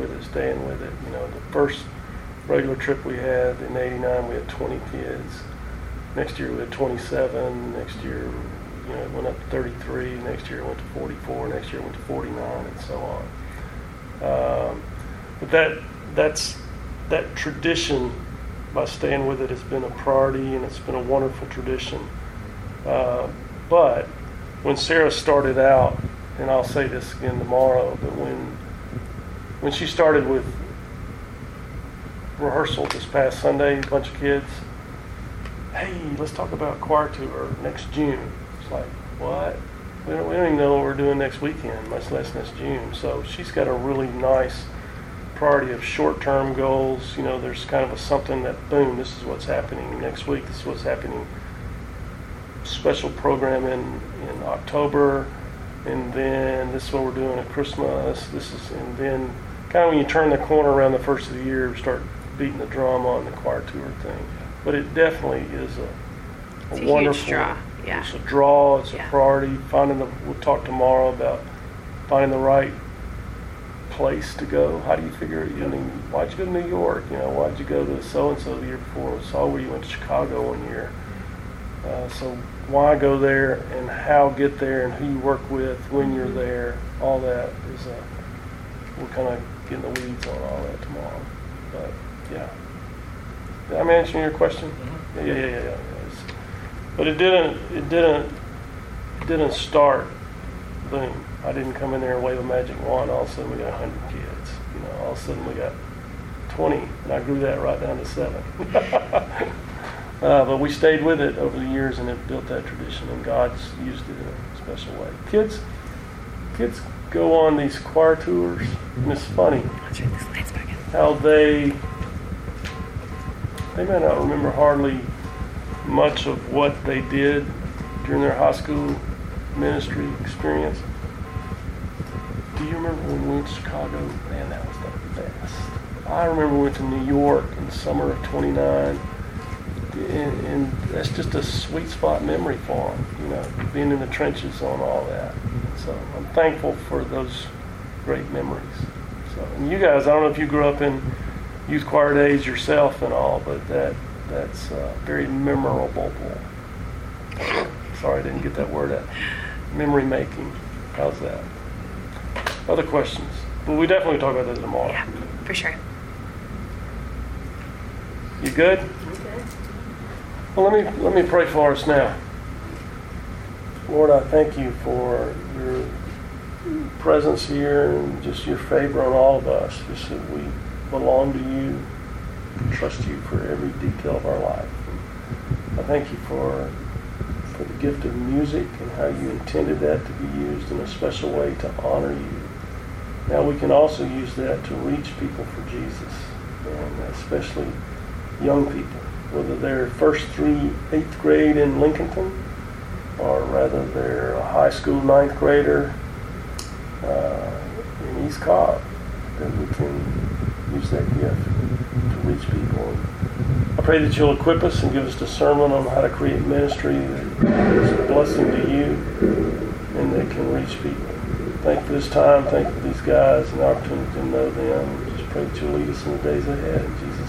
You know, the first regular trip we had in '89, we had 20 kids. Next year, we had 27. Next year, you know, it went up to 33. Next year, it went to 44. Next year, it went to 49, and so on. But that tradition, by staying with it, has been a priority, and it's been a wonderful tradition. But when Sarah started out, and I'll say this again tomorrow, but when she started with rehearsal this past Sunday, a bunch of kids, hey, let's talk about choir tour next June. It's like, what? We don't even know what we're doing next weekend, much less next June. So she's got a really nice priority of short-term goals. You know, there's kind of something that, boom, this is what's happening next week, this is what's happening. Special program in October, and then this is what we're doing at Christmas. And then kind of when you turn the corner around the first of the year, start beating the drum on the choir tour thing. But it definitely is a wonderful huge draw. Yeah. It's a draw. It's a priority. We'll talk tomorrow about finding the right place to go. How do you figure it? I mean, why'd you go to New York? You know, why'd you go to so-and-so the year before? Saw where you went to Chicago one year. So why go there, and how get there, and who you work with when you're there, all that is we'll kind of get in the weeds on all that tomorrow. But yeah, did I answer your question? Mm-hmm. Yeah. But it didn't start. Boom! I didn't come in there and wave a magic wand. All of a sudden we got 100 kids. You know, all of a sudden we got 20, and I grew that right down to 7. But we stayed with it over the years, and it built that tradition, and God's used it in a special way. Kids go on these choir tours, and it's funny how they may not remember hardly much of what they did during their high school ministry experience. Do you remember when we went to Chicago? Man, that was the best. I remember we went to New York in the summer of '29. And that's just a sweet spot memory for them, you know, being in the trenches on all that. So I'm thankful for those great memories. So, and you guys, I don't know if you grew up in youth choir days yourself and all, but that's very memorable. Sorry, I didn't get that word out. Memory making. How's that? Other questions? Well, we definitely talk about that tomorrow. Yeah, for sure. You good? Okay. Well, let me pray for us now. Lord, I thank you for your presence here and just your favor on all of us, just that we belong to you, trust you for every detail of our life. I thank you for the gift of music and how you intended that to be used in a special way to honor you. Now we can also use that to reach people for Jesus, and especially young people, whether they're first through 8th grade in Lincolnton, or rather they're a high school 9th grader in East Cobb, that we can use that gift to reach people. I pray that you'll equip us and give us discernment on how to create ministry that is a blessing to you and that can reach people. Thank you for this time. Thank you for these guys and the opportunity to know them. Just pray that you'll lead us in the days ahead. In Jesus'